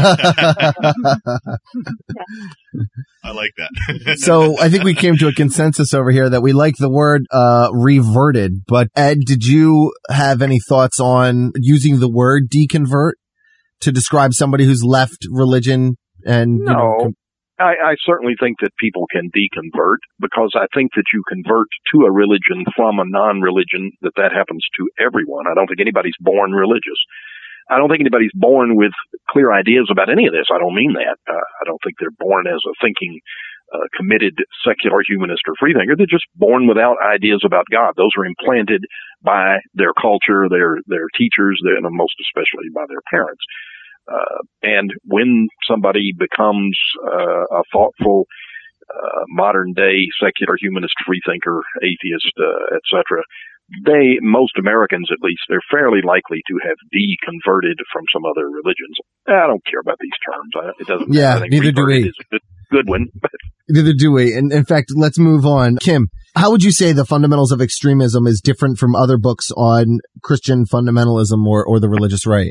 I like that. So I think we came to a consensus over here that we like the word reverted. But Ed, did you have any thoughts on using the word deconvert to describe somebody who's left religion? And no, I certainly think that people can deconvert, because I think that you convert to a religion from a non-religion, that happens to everyone. I don't think anybody's born religious. I don't think anybody's born with clear ideas about any of this. I don't mean that. I don't think they're born as a thinking, committed secular humanist or freethinker. They're just born without ideas about God. Those are implanted by their culture, their teachers, and most especially by their parents. And when somebody becomes a thoughtful, modern day secular humanist, freethinker, atheist, etc., most Americans at least, they're fairly likely to have deconverted from some other religions. I don't care about these terms. It doesn't. Yeah, I think neither do we. Is a good one. Neither do we. And in fact, let's move on. Kim, how would you say The Fundamentals of Extremism is different from other books on Christian fundamentalism or the religious right?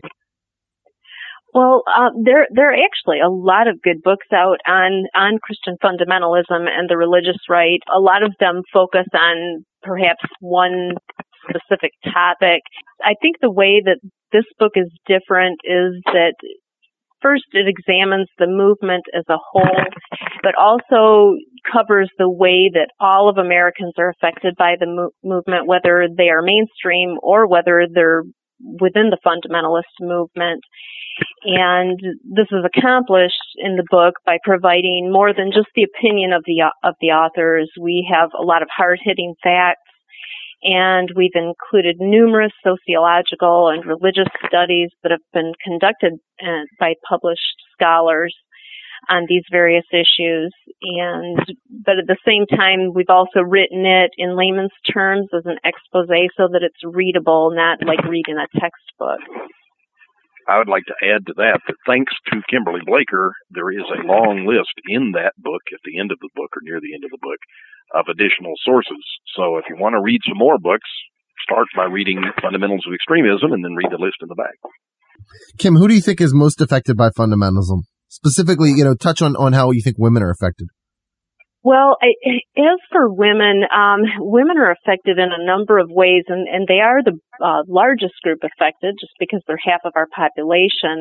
Well, there are actually a lot of good books out on Christian fundamentalism and the religious right. A lot of them focus on perhaps one specific topic. I think the way that this book is different is that first it examines the movement as a whole, but also covers the way that all of Americans are affected by the movement, whether they are mainstream or whether they're within the fundamentalist movement. And this is accomplished in the book by providing more than just the opinion of the authors. We have a lot of hard-hitting facts, and we've included numerous sociological and religious studies that have been conducted by published scholars on these various issues. But at the same time, we've also written it in layman's terms as an expose so that it's readable, not like reading a textbook. I would like to add to that thanks to Kimberly Blaker, there is a long list in that book, at the end of the book or near the end of the book, of additional sources. So if you want to read some more books, start by reading Fundamentals of Extremism and then read the list in the back. Kim, who do you think is most affected by fundamentalism? Specifically, touch on how you think women are affected. Well, as for women, women are affected in a number of ways, and they are the largest group affected just because they're half of our population.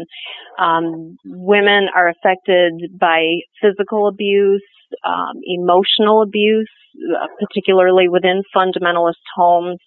Women are affected by physical abuse, emotional abuse, particularly within fundamentalist homes,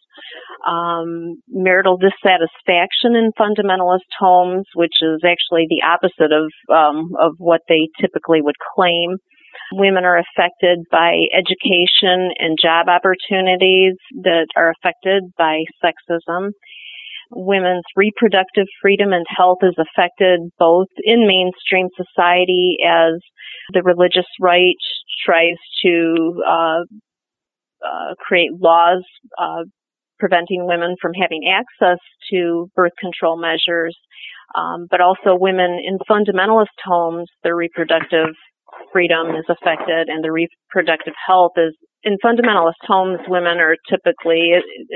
marital dissatisfaction in fundamentalist homes, which is actually the opposite of what they typically would claim. Women are affected by education and job opportunities that are affected by sexism. Women's reproductive freedom and health is affected both in mainstream society as the religious right tries to create laws preventing women from having access to birth control measures, but also women in fundamentalist homes, their reproductive freedom is affected and the reproductive health is in fundamentalist homes. Women are typically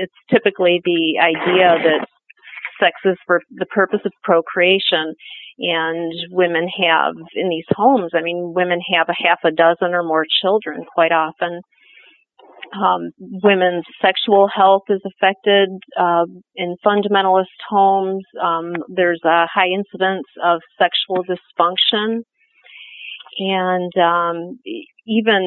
the idea that sex is for the purpose of procreation, and women have in these homes, women have a half a dozen or more children quite often. Women's sexual health is affected in fundamentalist homes. There's a high incidence of sexual dysfunction. And even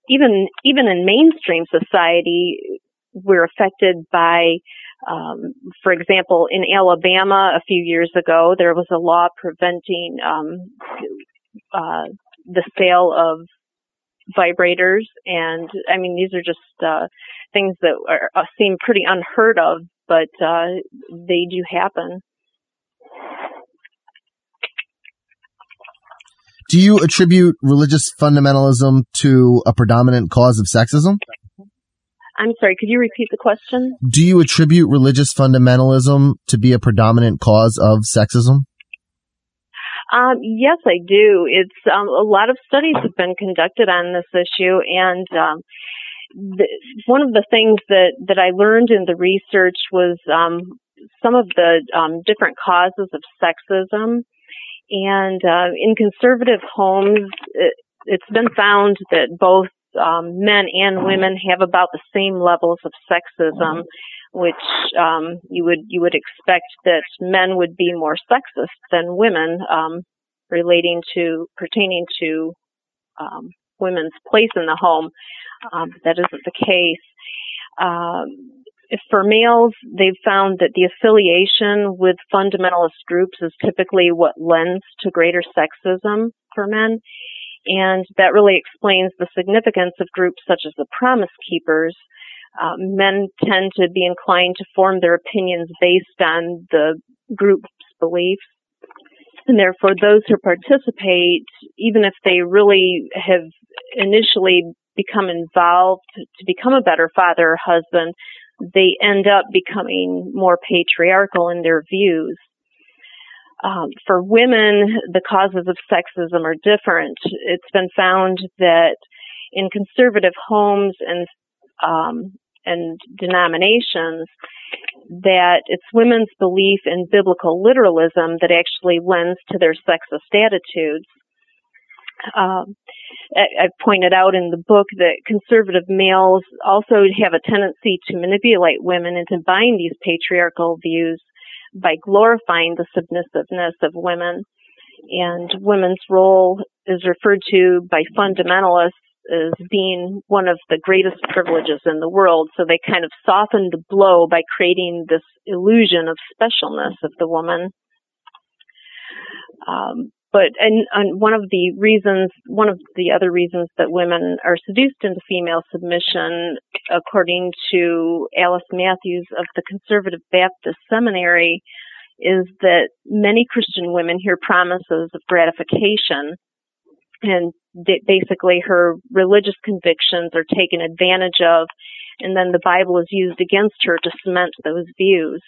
in mainstream society, we're affected by, for example, in Alabama a few years ago, there was a law preventing the sale of vibrators, and these are just things that seem pretty unheard of, but they do happen. Do you attribute religious fundamentalism to a predominant cause of sexism? I'm sorry, could you repeat the question? Do you attribute religious fundamentalism to be a predominant cause of sexism? Yes, I do. It's a lot of studies have been conducted on this issue, and one of the things that I learned in the research was some of the different causes of sexism. And in conservative homes, it's been found that both men and women have about the same levels of sexism, which you would expect that men would be more sexist than women, pertaining to women's place in the home. That isn't the case. For males, they've found that the affiliation with fundamentalist groups is typically what lends to greater sexism for men. And that really explains the significance of groups such as the Promise Keepers. Men tend to be inclined to form their opinions based on the group's beliefs. And therefore, those who participate, even if they really have initially become involved to become a better father or husband, they end up becoming more patriarchal in their views. For women, the causes of sexism are different. It's been found that in conservative homes and denominations, that it's women's belief in biblical literalism that actually lends to their sexist attitudes. I've pointed out in the book that conservative males also have a tendency to manipulate women into buying these patriarchal views by glorifying the submissiveness of women. And women's role is referred to by fundamentalists as being one of the greatest privileges in the world. So they kind of soften the blow by creating this illusion of specialness of the woman. But one of the other reasons that women are seduced into female submission, according to Alice Matthews of the Conservative Baptist Seminary, is that many Christian women hear promises of gratification, and basically her religious convictions are taken advantage of, and then the Bible is used against her to cement those views.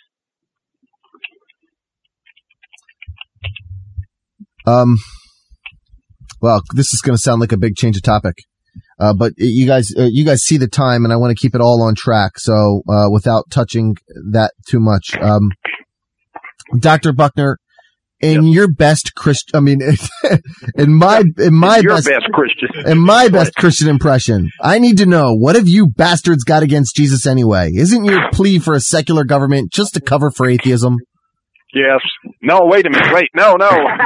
Well, this is going to sound like a big change of topic. But you guys see the time, and I want to keep it all on track. So, without touching that too much, Dr. Buckner, in your best Christian, in my best Christian impression, I need to know, what have you bastards got against Jesus anyway? Isn't your plea for a secular government just a cover for atheism? Yes. No, wait a minute. Wait. No.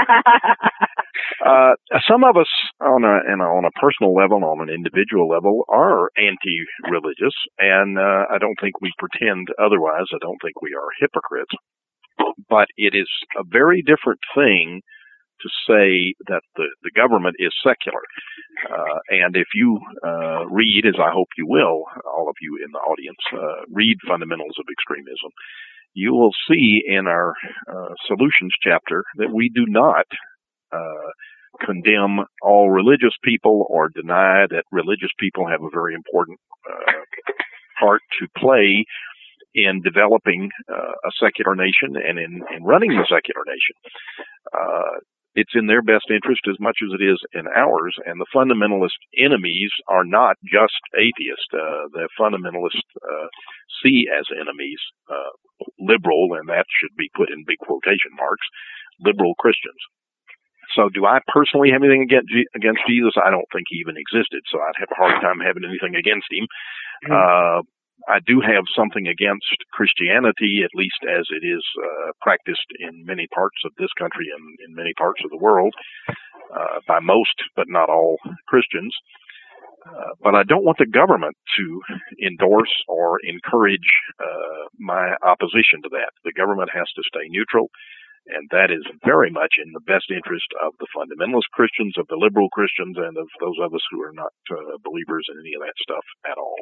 Some of us on a personal level, on an individual level, are anti-religious, and I don't think we pretend otherwise. I don't think we are hypocrites. But it is a very different thing to say that the government is secular. And if you read, as I hope you will, all of you in the audience, read Fundamentals of Extremism, you will see in our solutions chapter that we do not condemn all religious people or deny that religious people have a very important part to play in developing a secular nation and in running the secular nation. It's in their best interest as much as it is in ours, and the fundamentalist enemies are not just atheists. The fundamentalists see as enemies liberal, and that should be put in big quotation marks, liberal Christians. So do I personally have anything against Jesus? I don't think he even existed, so I'd have a hard time having anything against him. I do have something against Christianity, at least as it is practiced in many parts of this country and in many parts of the world by most, but not all, Christians. But I don't want the government to endorse or encourage my opposition to that. The government has to stay neutral, and that is very much in the best interest of the fundamentalist Christians, of the liberal Christians, and of those of us who are not believers in any of that stuff at all.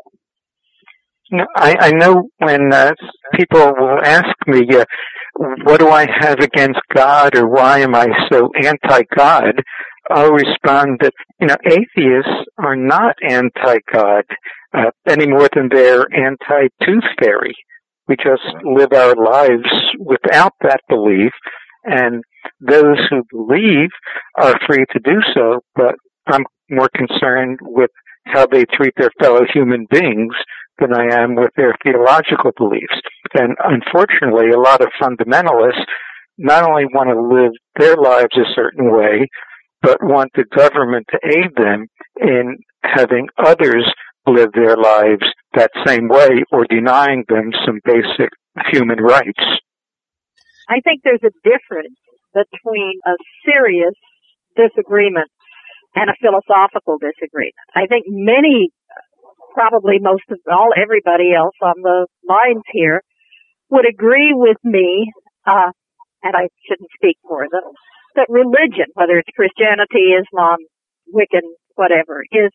I know when people will ask me, what do I have against God, or why am I so anti-God? I'll respond that, atheists are not anti-God any more than they're anti-tooth fairy. We just live our lives without that belief, and those who believe are free to do so, but I'm more concerned with how they treat their fellow human beings than I am with their theological beliefs. then unfortunately a lot of fundamentalists not only want to live their lives a certain way, but want the government to aid them in having others live their lives that same way or denying them some basic human rights. I think there's a difference between a serious disagreement and a philosophical disagreement. I think many, probably most of all, everybody else on the lines here would agree with me, and I shouldn't speak for them, that religion, whether it's Christianity, Islam, Wiccan, whatever, is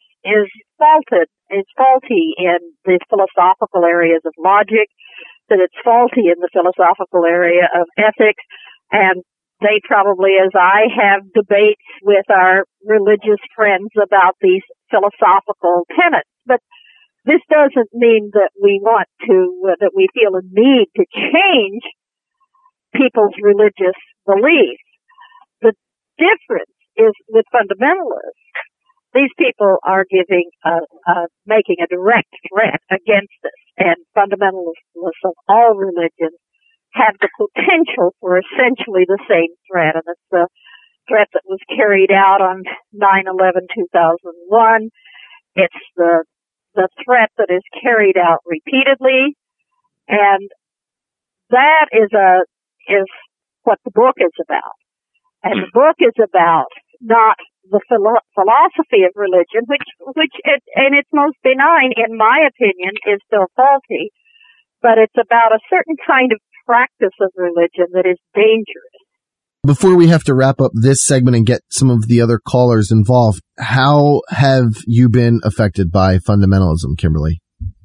faulty in the philosophical areas of logic, that it's faulty in the philosophical area of ethics, and they probably, as I have debates with our religious friends about these philosophical tenets. But this doesn't mean that we want to, that we feel a need to change people's religious beliefs. The difference is with fundamentalists. These people are making a direct threat against us, and fundamentalists of all religions have the potential for essentially the same threat, and it's the threat that was carried out on 9/11/2001. It's the threat that is carried out repeatedly, and that is what the book is about. And the book is about not the philosophy of religion, which in its most benign, in my opinion, is still faulty, but it's about a certain kind of practice of religion that is dangerous. Before we have to wrap up this segment and get some of the other callers involved, how have you been affected by fundamentalism, Kimberly?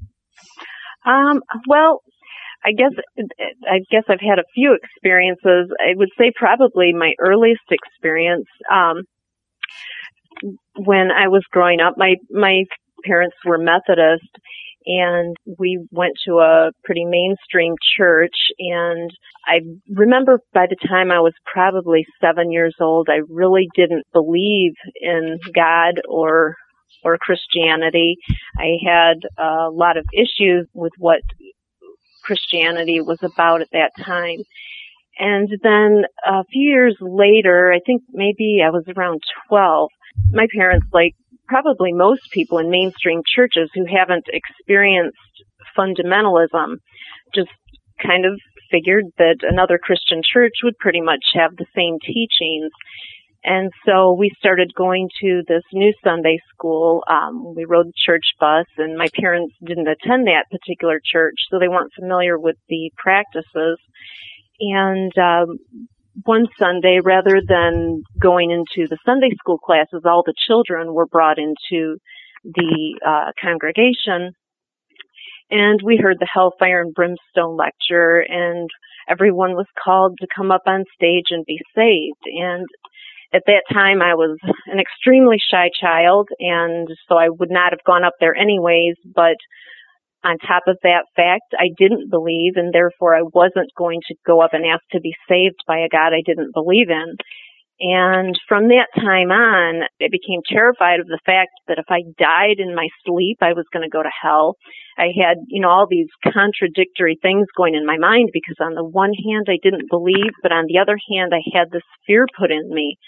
Well, I guess I've had a few experiences. I would say probably my earliest experience, when I was growing up, my parents were Methodist, and we went to a pretty mainstream church, and I remember by the time I was probably 7 years old, I really didn't believe in God or Christianity. I had a lot of issues with what Christianity was about at that time. And then a few years later, I think maybe I was around 12, my parents, like probably most people in mainstream churches who haven't experienced fundamentalism, just kind of figured that another Christian church would pretty much have the same teachings. And so we started going to this new Sunday school. We rode the church bus, and my parents didn't attend that particular church, so they weren't familiar with the practices. And one Sunday, rather than going into the Sunday school classes, all the children were brought into the congregation, and we heard the Hellfire and Brimstone lecture, and everyone was called to come up on stage and be saved. And at that time, I was an extremely shy child, and so I would not have gone up there anyways, but on top of that fact, I didn't believe, and therefore I wasn't going to go up and ask to be saved by a God I didn't believe in. And from that time on, I became terrified of the fact that if I died in my sleep, I was going to go to hell. I had, all these contradictory things going in my mind, because on the one hand, I didn't believe, but on the other hand, I had this fear put in me.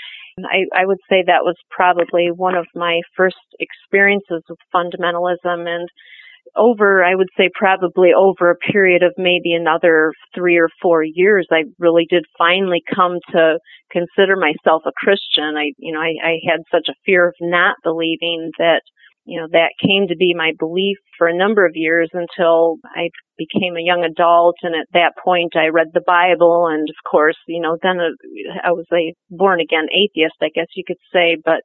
I would say that was probably one of my first experiences with fundamentalism, and I would say probably over a period of maybe another 3 or 4 years, I really did finally come to consider myself a Christian. I had such a fear of not believing that, that came to be my belief for a number of years until I became a young adult. And at that point, I read the Bible. And of course, then I was a born again atheist, I guess you could say. But,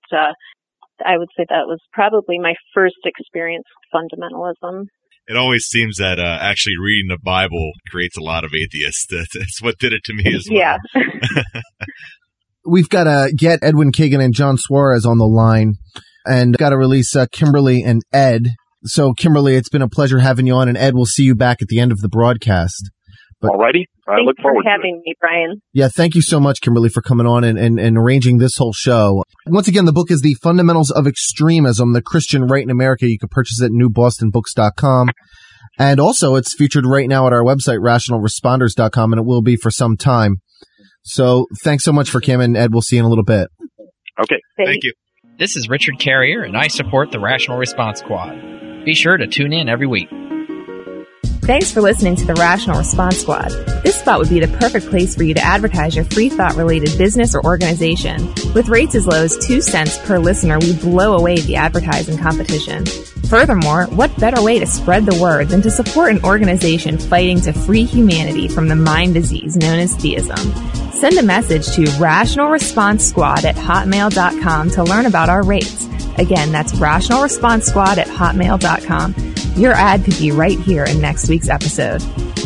I would say that was probably my first experience with fundamentalism. It always seems that actually reading the Bible creates a lot of atheists. That's what did it to me as well. Yeah. We've got to get Edwin Kagan and John Suarez on the line, and got to release Kimberly and Ed. So, Kimberly, it's been a pleasure having you on, and Ed, we'll see you back at the end of the broadcast. All righty. I look forward to it. Thanks for having me, Brian. Yeah, thank you so much, Kimberly, for coming on and arranging this whole show. Once again, the book is The Fundamentals of Extremism, The Christian Right in America. You can purchase it at newbostonbooks.com. And also, it's featured right now at our website, rationalresponders.com, and it will be for some time. So thanks so much for Kim and Ed. We'll see you in a little bit. Okay. Thank you. This is Richard Carrier, and I support the Rational Response Squad. Be sure to tune in every week. Thanks for listening to the Rational Response Squad. This spot would be the perfect place for you to advertise your free thought-related business or organization. With rates as low as 2 cents per listener, we blow away the advertising competition. Furthermore, what better way to spread the word than to support an organization fighting to free humanity from the mind disease known as theism? Send a message to rationalresponsesquad@hotmail.com to learn about our rates. Again, that's rationalresponsesquad@hotmail.com. Your ad could be right here in next week's episode.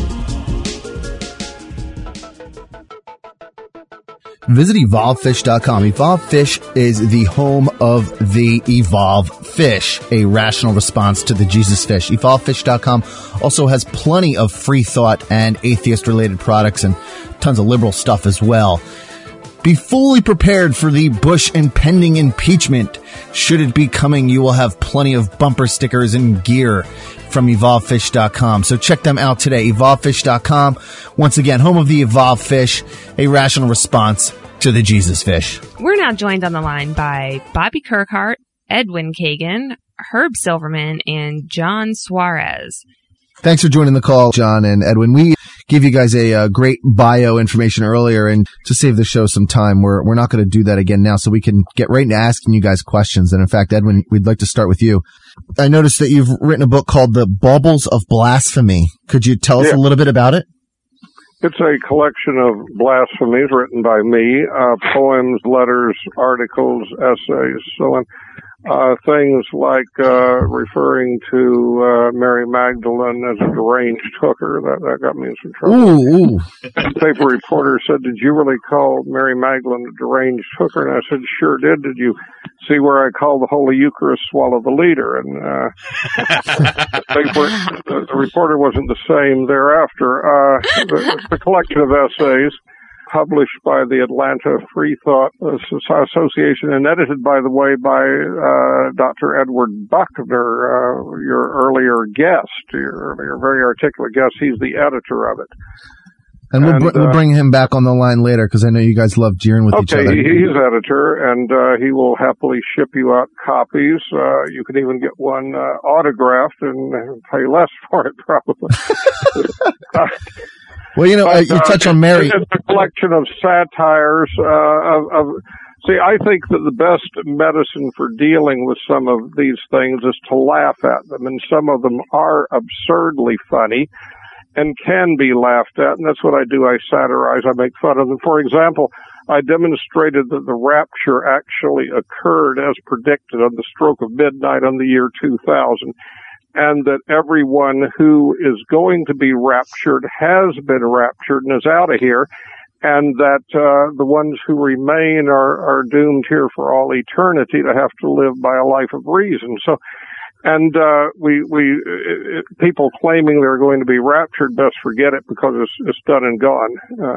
Visit evolvefish.com. Evolve Fish is the home of the Evolve Fish, a rational response to the Jesus fish. EvolveFish.com also has plenty of free thought and atheist-related products and tons of liberal stuff as well. Be fully prepared for the Bush impending impeachment. Should it be coming, you will have plenty of bumper stickers and gear from EvolveFish.com. So check them out today, EvolveFish.com. Once again, home of the Evolve Fish, a rational response to the Jesus fish. We're now joined on the line by Bobby Kirkhart, Edwin Kagan, Herb Silverman, and John Suarez. Thanks for joining the call, John and Edwin. We gave you guys a great bio information earlier, and to save the show some time, we're not going to do that again now, so we can get right into asking you guys questions. And in fact, Edwin, we'd like to start with you. I noticed that you've written a book called The Baubles of Blasphemy. Could you tell us a little bit about it? It's a collection of blasphemies written by me, poems, letters, articles, essays, so on. Things like referring to Mary Magdalene as a deranged hooker. That got me in some trouble. Ooh. The paper reporter said, "Did you really call Mary Magdalene a deranged hooker?" And I said, "Sure did. Did you see where I called the Holy Eucharist swallow the leader?" And the reporter wasn't the same thereafter. The collection of essays published by the Atlanta Free Thought Association and edited, by the way, by Dr. Edward Buckner, your earlier guest, your very articulate guest. He's the editor of it. And we'll bring him back on the line later, because I know you guys love jeering with each other. Okay, he's editor, and he will happily ship you out copies. You can even get one autographed and pay less for it, probably. Well, you touch on Mary. It's a collection of satires See, I think that the best medicine for dealing with some of these things is to laugh at them, and some of them are absurdly funny and can be laughed at, and that's what I do. I satirize, I make fun of them. For example, I demonstrated that the rapture actually occurred as predicted on the stroke of midnight on the year 2000. And that everyone who is going to be raptured has been raptured and is out of here, and that the ones who remain are doomed here for all eternity to have to live by a life of reason. So, and people claiming they're going to be raptured, best forget it, because it's done and gone.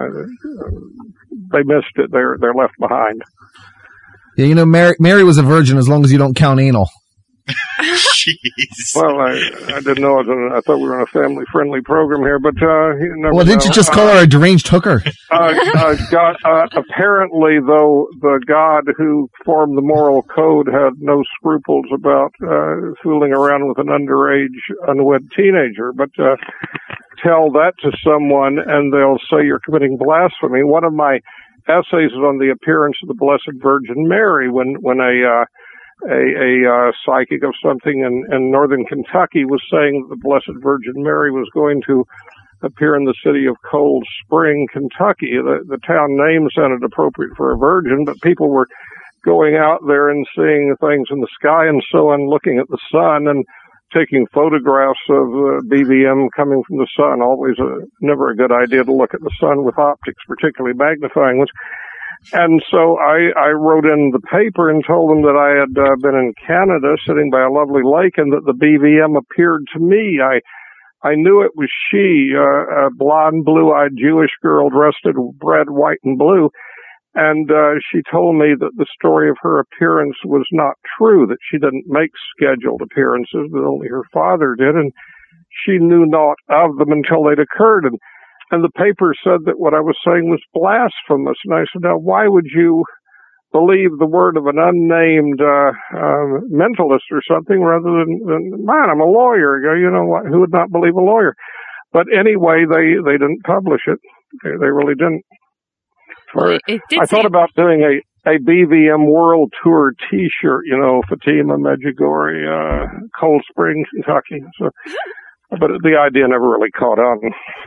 They missed it. They're left behind. Yeah, Mary was a virgin as long as you don't count anal. Jeez. Well, I didn't know. I thought we were on a family-friendly program here, but you never know. Didn't you just call her a deranged hooker? Apparently, though, the God who formed the moral code had no scruples about fooling around with an underage, unwed teenager. But tell that to someone, and they'll say you're committing blasphemy. One of my essays is on the appearance of the Blessed Virgin Mary when a psychic of something in northern Kentucky was saying that the Blessed Virgin Mary was going to appear in the city of Cold Spring, Kentucky. The town name sounded appropriate for a virgin, but people were going out there and seeing things in the sky and so on, looking at the sun and taking photographs of BVM coming from the sun. Always never a good idea to look at the sun with optics, particularly magnifying ones. And so I wrote in the paper and told them that I had been in Canada sitting by a lovely lake and that the BVM appeared to me. I knew it was she, a blonde, blue-eyed Jewish girl dressed in red, white, and blue. And she told me that the story of her appearance was not true, that she didn't make scheduled appearances, that only her father did. And she knew naught of them until they'd occurred. And the paper said that what I was saying was blasphemous. And I said, now, why would you believe the word of an unnamed mentalist or something rather than man, I'm a lawyer. You know what? Who would not believe a lawyer? But anyway, they didn't publish it. They really didn't. I thought about doing a BVM World Tour T-shirt, you know, Fatima, Medjugorje, Cold Spring, Kentucky. So, but the idea never really caught on.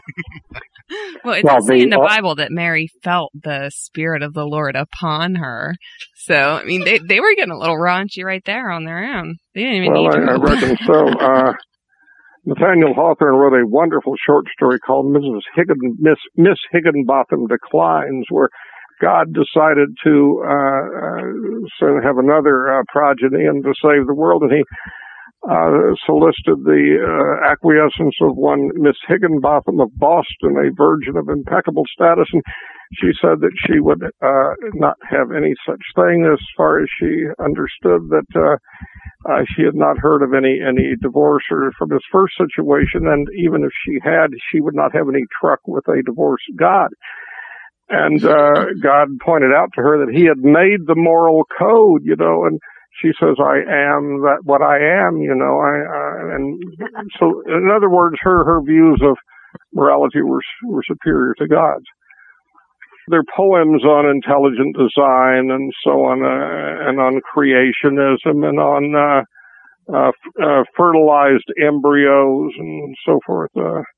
Well, it does say in the Bible that Mary felt the Spirit of the Lord upon her. So, I mean, they were getting a little raunchy right there on their own. They didn't even need to. I reckon so. Nathaniel Hawthorne wrote a wonderful short story called Miss Higginbotham Declines, where God decided to have another progeny and to save the world, and he solicited the acquiescence of one Miss Higginbotham of Boston, a virgin of impeccable status, and she said that she would not have any such thing as far as she understood, that she had not heard of any divorce or from his first situation, and even if she had, she would not have any truck with a divorced God. And God pointed out to her that he had made the moral code, you know, and she says, I am that what I am, you know, and so in other words, her views of morality were superior to God's. There are poems on intelligent design and so on, and on creationism and on fertilized embryos and so forth.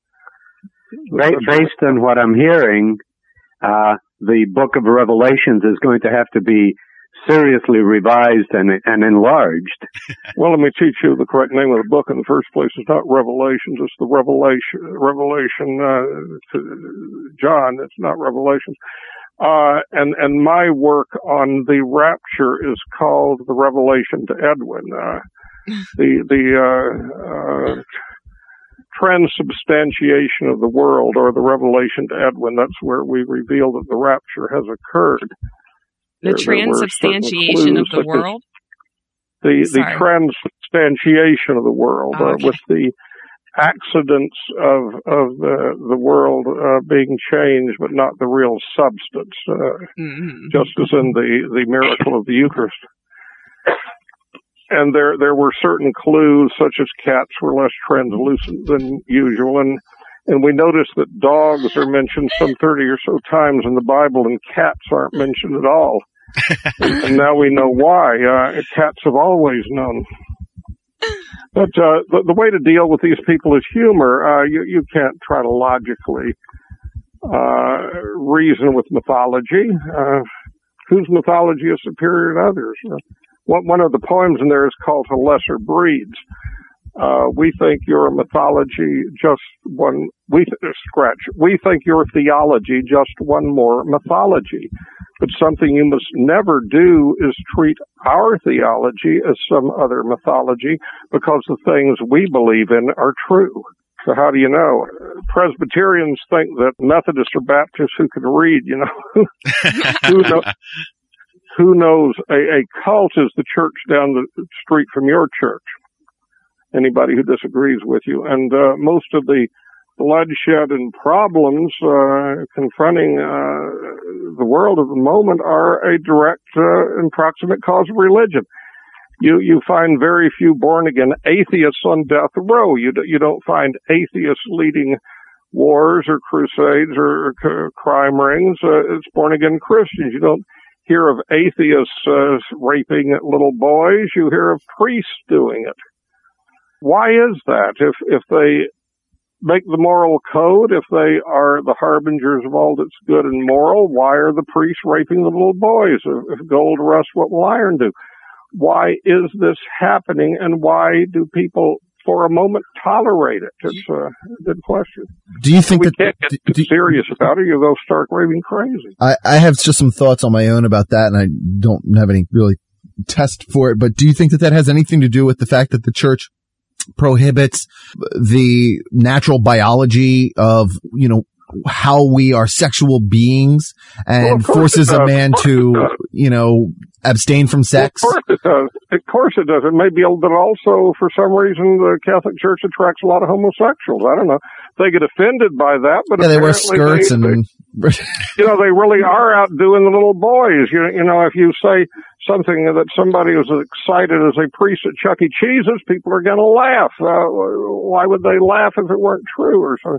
Based on what I'm hearing, the book of Revelations is going to have to be seriously revised and enlarged. Well, let me teach you the correct name of the book in the first place. It's not Revelations, it's the Revelation to John. It's not Revelations. And my work on the rapture is called The Revelation to Edwin. The transubstantiation of the world, or the Revelation to Edwin, that's where we reveal that the rapture has occurred. The transubstantiation of the world? The transubstantiation of the world, okay. With the accidents of the world being changed, but not the real substance, just as in the miracle of the Eucharist. And there were certain clues, such as cats were less translucent than usual, and we noticed that dogs are mentioned some 30 or so times in the Bible, and cats aren't mentioned at all. And now we know why. Cats have always known. But the way to deal with these people is humor. You can't try to logically reason with mythology. Whose mythology is superior to others? One of the poems in there is called To Lesser Breeds. We think your mythology just one. We think your theology just one more mythology. But something you must never do is treat our theology as some other mythology, because the things we believe in are true. So how do you know? Presbyterians think that Methodists are Baptists who can read, you know. Who knows? A cult is the church down the street from your church. Anybody who disagrees with you. And most of the bloodshed and problems confronting the world of the moment are a direct and proximate cause of religion. You find very few born-again atheists on death row. You don't find atheists leading wars or crusades or crime rings. It's born-again Christians. You don't hear of atheists raping little boys. You hear of priests doing it. Why is that? If they make the moral code, if they are the harbingers of all that's good and moral, why are the priests raping the little boys? If gold rusts, what will iron do? Why is this happening, and why do people, for a moment, tolerate it? It's a good question. Do you think we can't get serious about it? You'll go start raving crazy. I have just some thoughts on my own about that, and I don't have any really test for it, but do you think that has anything to do with the fact that the church prohibits the natural biology of, how we are sexual beings and forces a man to, abstain from sex? Of course it does. Of course it does. It may be that also, for some reason, the Catholic Church attracts a lot of homosexuals. I don't know. They get offended by that, but they wear skirts they really are out doing the little boys. If you say something that somebody was excited as a priest at Chuck E. Cheese's, people are going to laugh. Why would they laugh if it weren't true or something?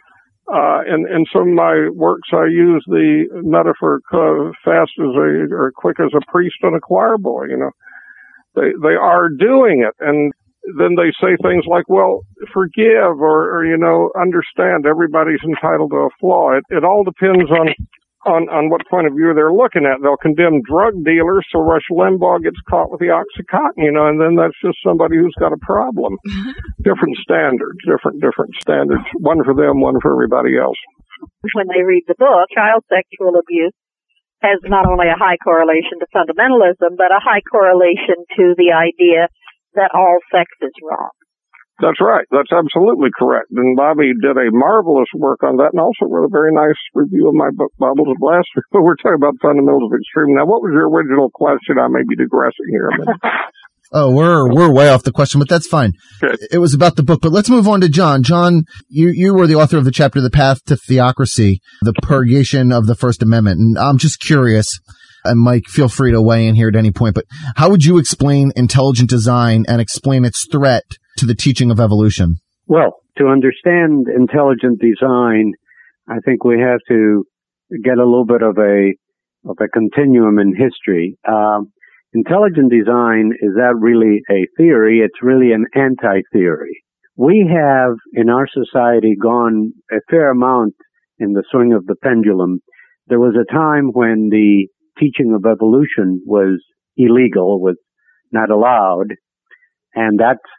In some of my works, I use the metaphor fast or quick as a priest and a choir boy. They are doing it, and then they say things like, "Well, forgive," or understand. Everybody's entitled to a flaw. It all depends on what point of view they're looking at. They'll condemn drug dealers, so Rush Limbaugh gets caught with the Oxycontin, and then that's just somebody who's got a problem. Different standards, different standards. One for them, one for everybody else. When they read the book, child sexual abuse has not only a high correlation to fundamentalism, but a high correlation to the idea that all sex is wrong. That's right. That's absolutely correct. And Bobby did a marvelous work on that and also wrote a very nice review of my book, Bibles of Blasphemy. But we're talking about fundamentals of extreme. Now, what was your original question? I may be digressing here a minute. Oh, we're way off the question, but that's fine. Good. It was about the book, but let's move on to John. John, you were the author of the chapter, The Path to Theocracy, the Purgation of the First Amendment. And I'm just curious, and Mike, feel free to weigh in here at any point, but how would you explain intelligent design and explain its threat to the teaching of evolution? Well, to understand intelligent design, I think we have to get a little bit of a continuum in history. Intelligent design is not really a theory, it's really an anti-theory. We have in our society gone a fair amount in the swing of the pendulum. There was a time when the teaching of evolution was illegal, was not allowed, and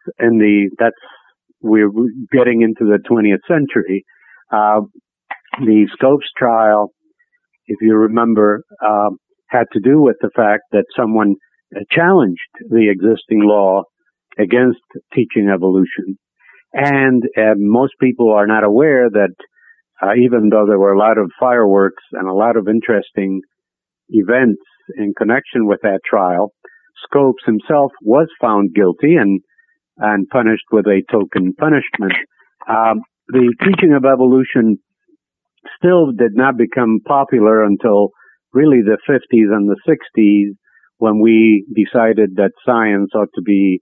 we're getting into the 20th century. The Scopes trial, if you remember, had to do with the fact that someone challenged the existing law against teaching evolution. And most people are not aware that even though there were a lot of fireworks and a lot of interesting events in connection with that trial, Scopes himself was found guilty and punished with a token punishment. The teaching of evolution still did not become popular until really the 50s and the 60s, when we decided that science ought to be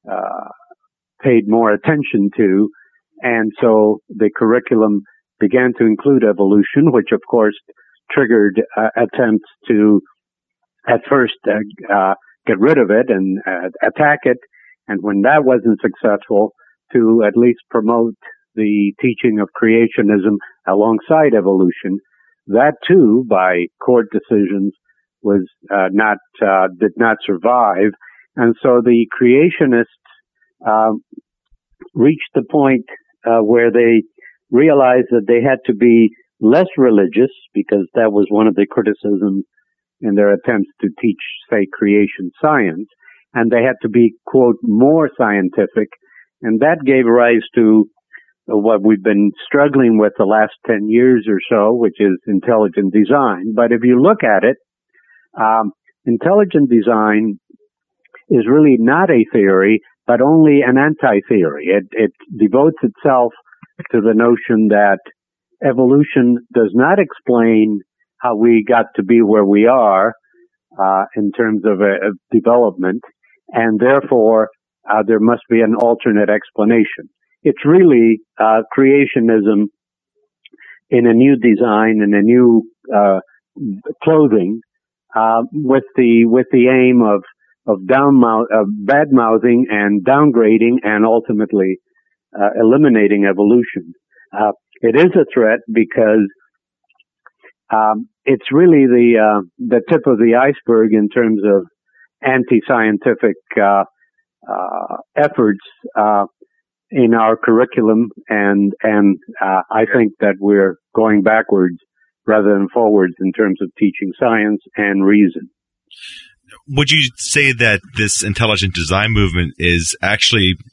paid more attention to. And so the curriculum began to include evolution, which of course triggered attempts to at first get rid of it and attack it. And when that wasn't successful, to at least promote the teaching of creationism alongside evolution. That too, by court decisions, was did not survive. And so the creationists reached the point where they realized that they had to be less religious, because that was one of the criticisms in their attempts to teach, say, creation science. And they had to be, quote, more scientific. And that gave rise to what we've been struggling with the last 10 years or so, which is intelligent design. But if you look at it, intelligent design is really not a theory, but only an anti-theory. It devotes itself to the notion that evolution does not explain how we got to be where we are in terms of development, and therefore there must be an alternate explanation. It's really creationism in a new design, in a new clothing, with the aim of bad mouthing and downgrading and ultimately eliminating evolution. It is a threat because it's really the tip of the iceberg in terms of anti-scientific efforts in our curriculum, and I think that we're going backwards rather than forwards in terms of teaching science and reason. Would you say that this intelligent design movement is actually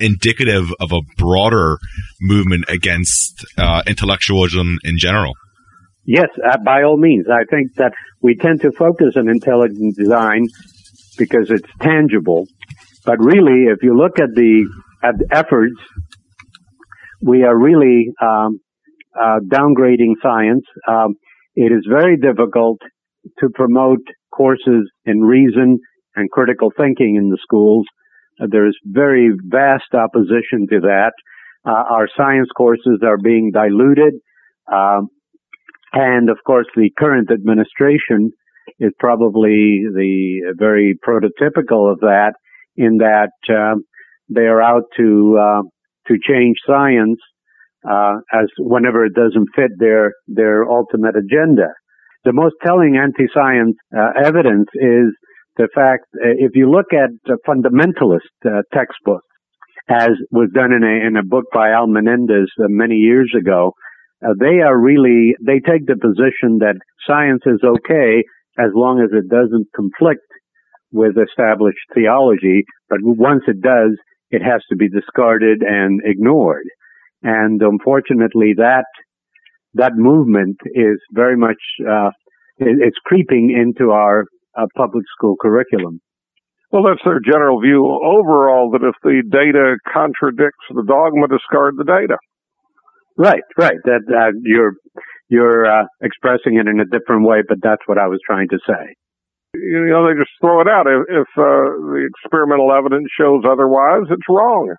indicative of a broader movement against intellectualism in general. Yes, by all means. I think that we tend to focus on intelligent design because it's tangible. But really, if you look at the efforts, we are really downgrading science. It is very difficult to promote courses in reason and critical thinking in the schools. There's very vast opposition to that. Our science courses are being diluted. And of course, the current administration is probably the very prototypical of that, in that they are out to change science as whenever it doesn't fit their ultimate agenda. The most telling anti-science evidence is the fact, if you look at fundamentalist textbooks, as was done in a book by Al Menendez many years ago, they take the position that science is okay as long as it doesn't conflict with established theology, but once it does, it has to be discarded and ignored. And unfortunately, that movement is very much it's creeping into our public school curriculum. Well, that's their general view overall, that if the data contradicts the dogma, discard the data. Right. That you're expressing it in a different way, but that's what I was trying to say. You know, they just throw it out. If the experimental evidence shows otherwise, it's wrong.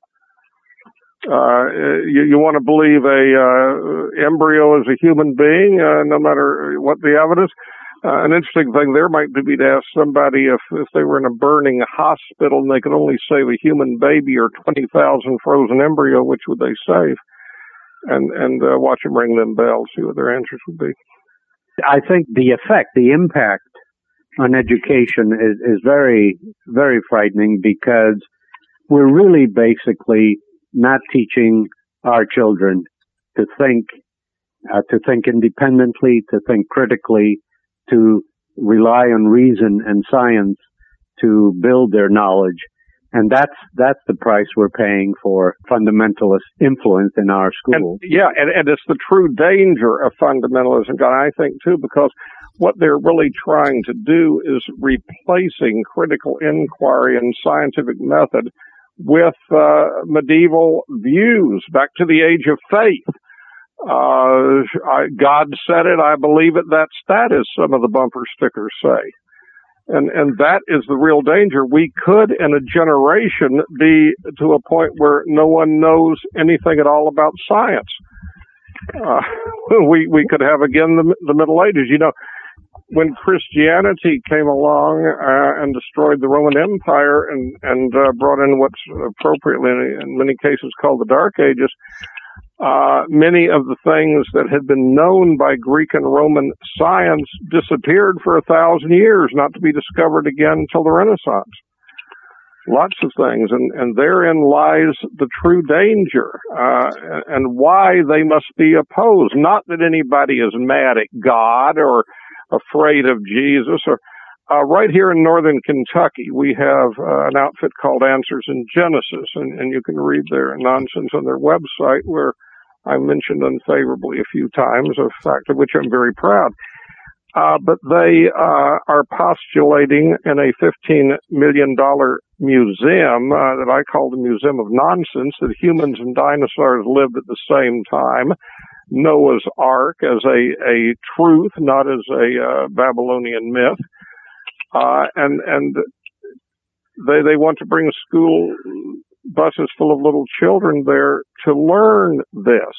You want to believe a embryo is a human being, no matter what the evidence. An interesting thing there might be to ask somebody if they were in a burning hospital and they could only save a human baby or 20,000 frozen embryo, which would they save? And watch them ring them bells, see what their answers would be. I think the impact on education is very, very frightening, because we're really basically not teaching our children to think independently, to think critically, to rely on reason and science to build their knowledge. And that's the price we're paying for fundamentalist influence in our schools. And it's the true danger of fundamentalism, I think, too, because what they're really trying to do is replacing critical inquiry and scientific method with medieval views, back to the age of faith. God said it, I believe it, that's that, as some of the bumper stickers say. And that is the real danger. We could, in a generation, be to a point where no one knows anything at all about science. We could have, again, the Middle Ages. You know, when Christianity came along and destroyed the Roman Empire and brought in what's appropriately, in many cases, called the Dark Ages, many of the things that had been known by Greek and Roman science disappeared for 1,000 years, not to be discovered again until the Renaissance. Lots of things, and therein lies the true danger, and why they must be opposed. Not that anybody is mad at God or afraid of Jesus. Or right here in northern Kentucky, we have an outfit called Answers in Genesis, and you can read their nonsense on their website, where I mentioned unfavorably a few times, a fact of which I'm very proud. But they are postulating in a $15 million museum that I call the Museum of Nonsense, that humans and dinosaurs lived at the same time. Noah's Ark as a truth, not as a Babylonian myth. And they want to bring school buses full of little children there to learn this,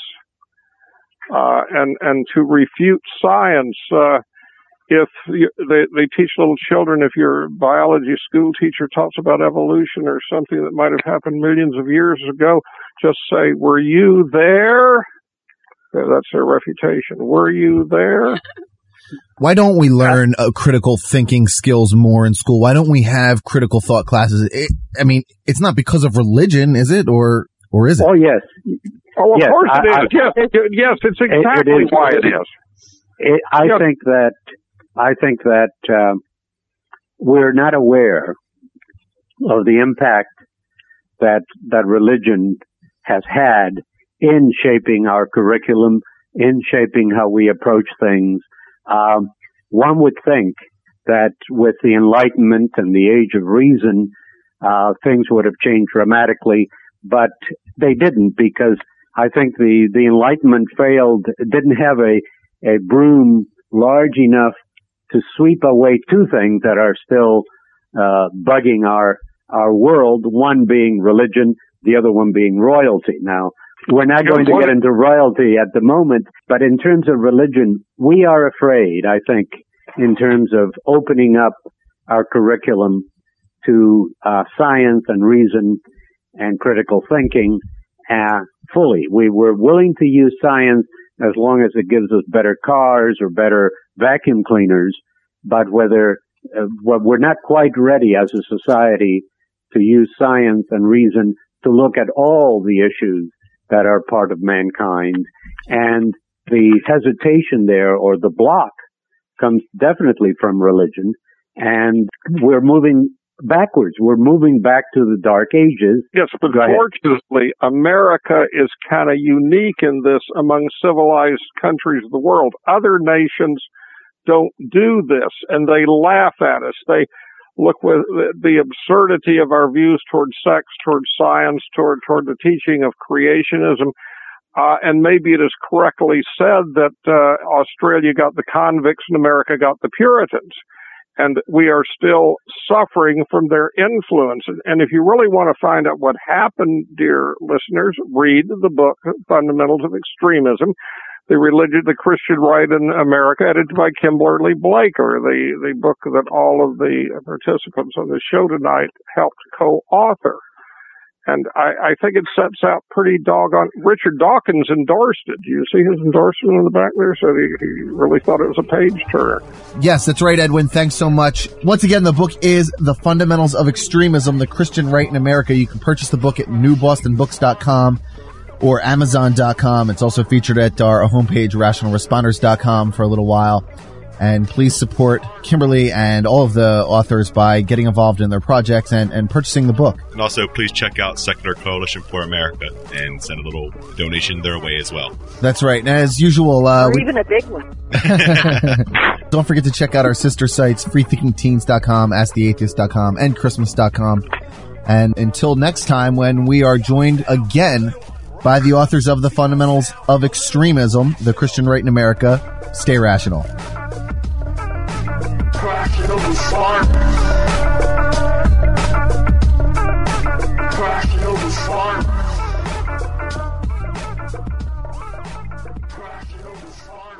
and to refute science. If they teach little children, if your biology school teacher talks about evolution or something that might have happened millions of years ago, just say, "Were you there?" That's their refutation. Were you there? Why don't we learn critical thinking skills more in school? Why don't we have critical thought classes? It's not because of religion, is it? Or is it? Oh, yes. Oh, of course it is. Yes, it's exactly why it is. I think that we're not aware of the impact that religion has had in shaping our curriculum, in shaping how we approach things. One would think that with the Enlightenment and the Age of Reason, things would have changed dramatically, but they didn't, because I think the Enlightenment didn't have a broom large enough to sweep away two things that are still bugging our world, one being religion, the other one being royalty. Now, we're not going to get into royalty at the moment, but in terms of religion, we are afraid, I think, in terms of opening up our curriculum to science and reason and critical thinking fully. We were willing to use science as long as it gives us better cars or better vacuum cleaners, but we're not quite ready as a society to use science and reason to look at all the issues that are part of mankind. And the hesitation there, or the block, comes definitely from religion. And we're moving backwards. We're moving back to the Dark Ages. Yes, but fortunately, America is kind of unique in this among civilized countries of the world. Other nations don't do this, and they laugh at us. They look with the absurdity of our views toward sex, toward science, toward the teaching of creationism. And maybe it is correctly said that Australia got the convicts and America got the Puritans. And we are still suffering from their influence. And if you really want to find out what happened, dear listeners, read the book, Fundamentals of Extremism, the Christian Right in America, edited by Kimberly Blaker, the book that all of the participants on the show tonight helped co-author. And I think it sets out pretty doggone. Richard Dawkins endorsed it. Do you see his endorsement on the back there? So he really thought it was a page turner. Yes, that's right, Edwin. Thanks so much. Once again, the book is The Fundamentals of Extremism, The Christian Right in America. You can purchase the book at newbostonbooks.com or amazon.com. It's also featured at our homepage, rationalresponders.com, for a little while. And please support Kimberly and all of the authors by getting involved in their projects and purchasing the book. And also, please check out Secular Coalition for America and send a little donation their way as well. That's right. And as usual... or even a big one. Don't forget to check out our sister sites, freethinkingteens.com, asktheatheist.com, and christmas.com. And until next time, when we are joined again by the authors of The Fundamentals of Extremism, The Christian Right in America, stay rational. Cracking over slime. Cracking over slime. Cracking over slime.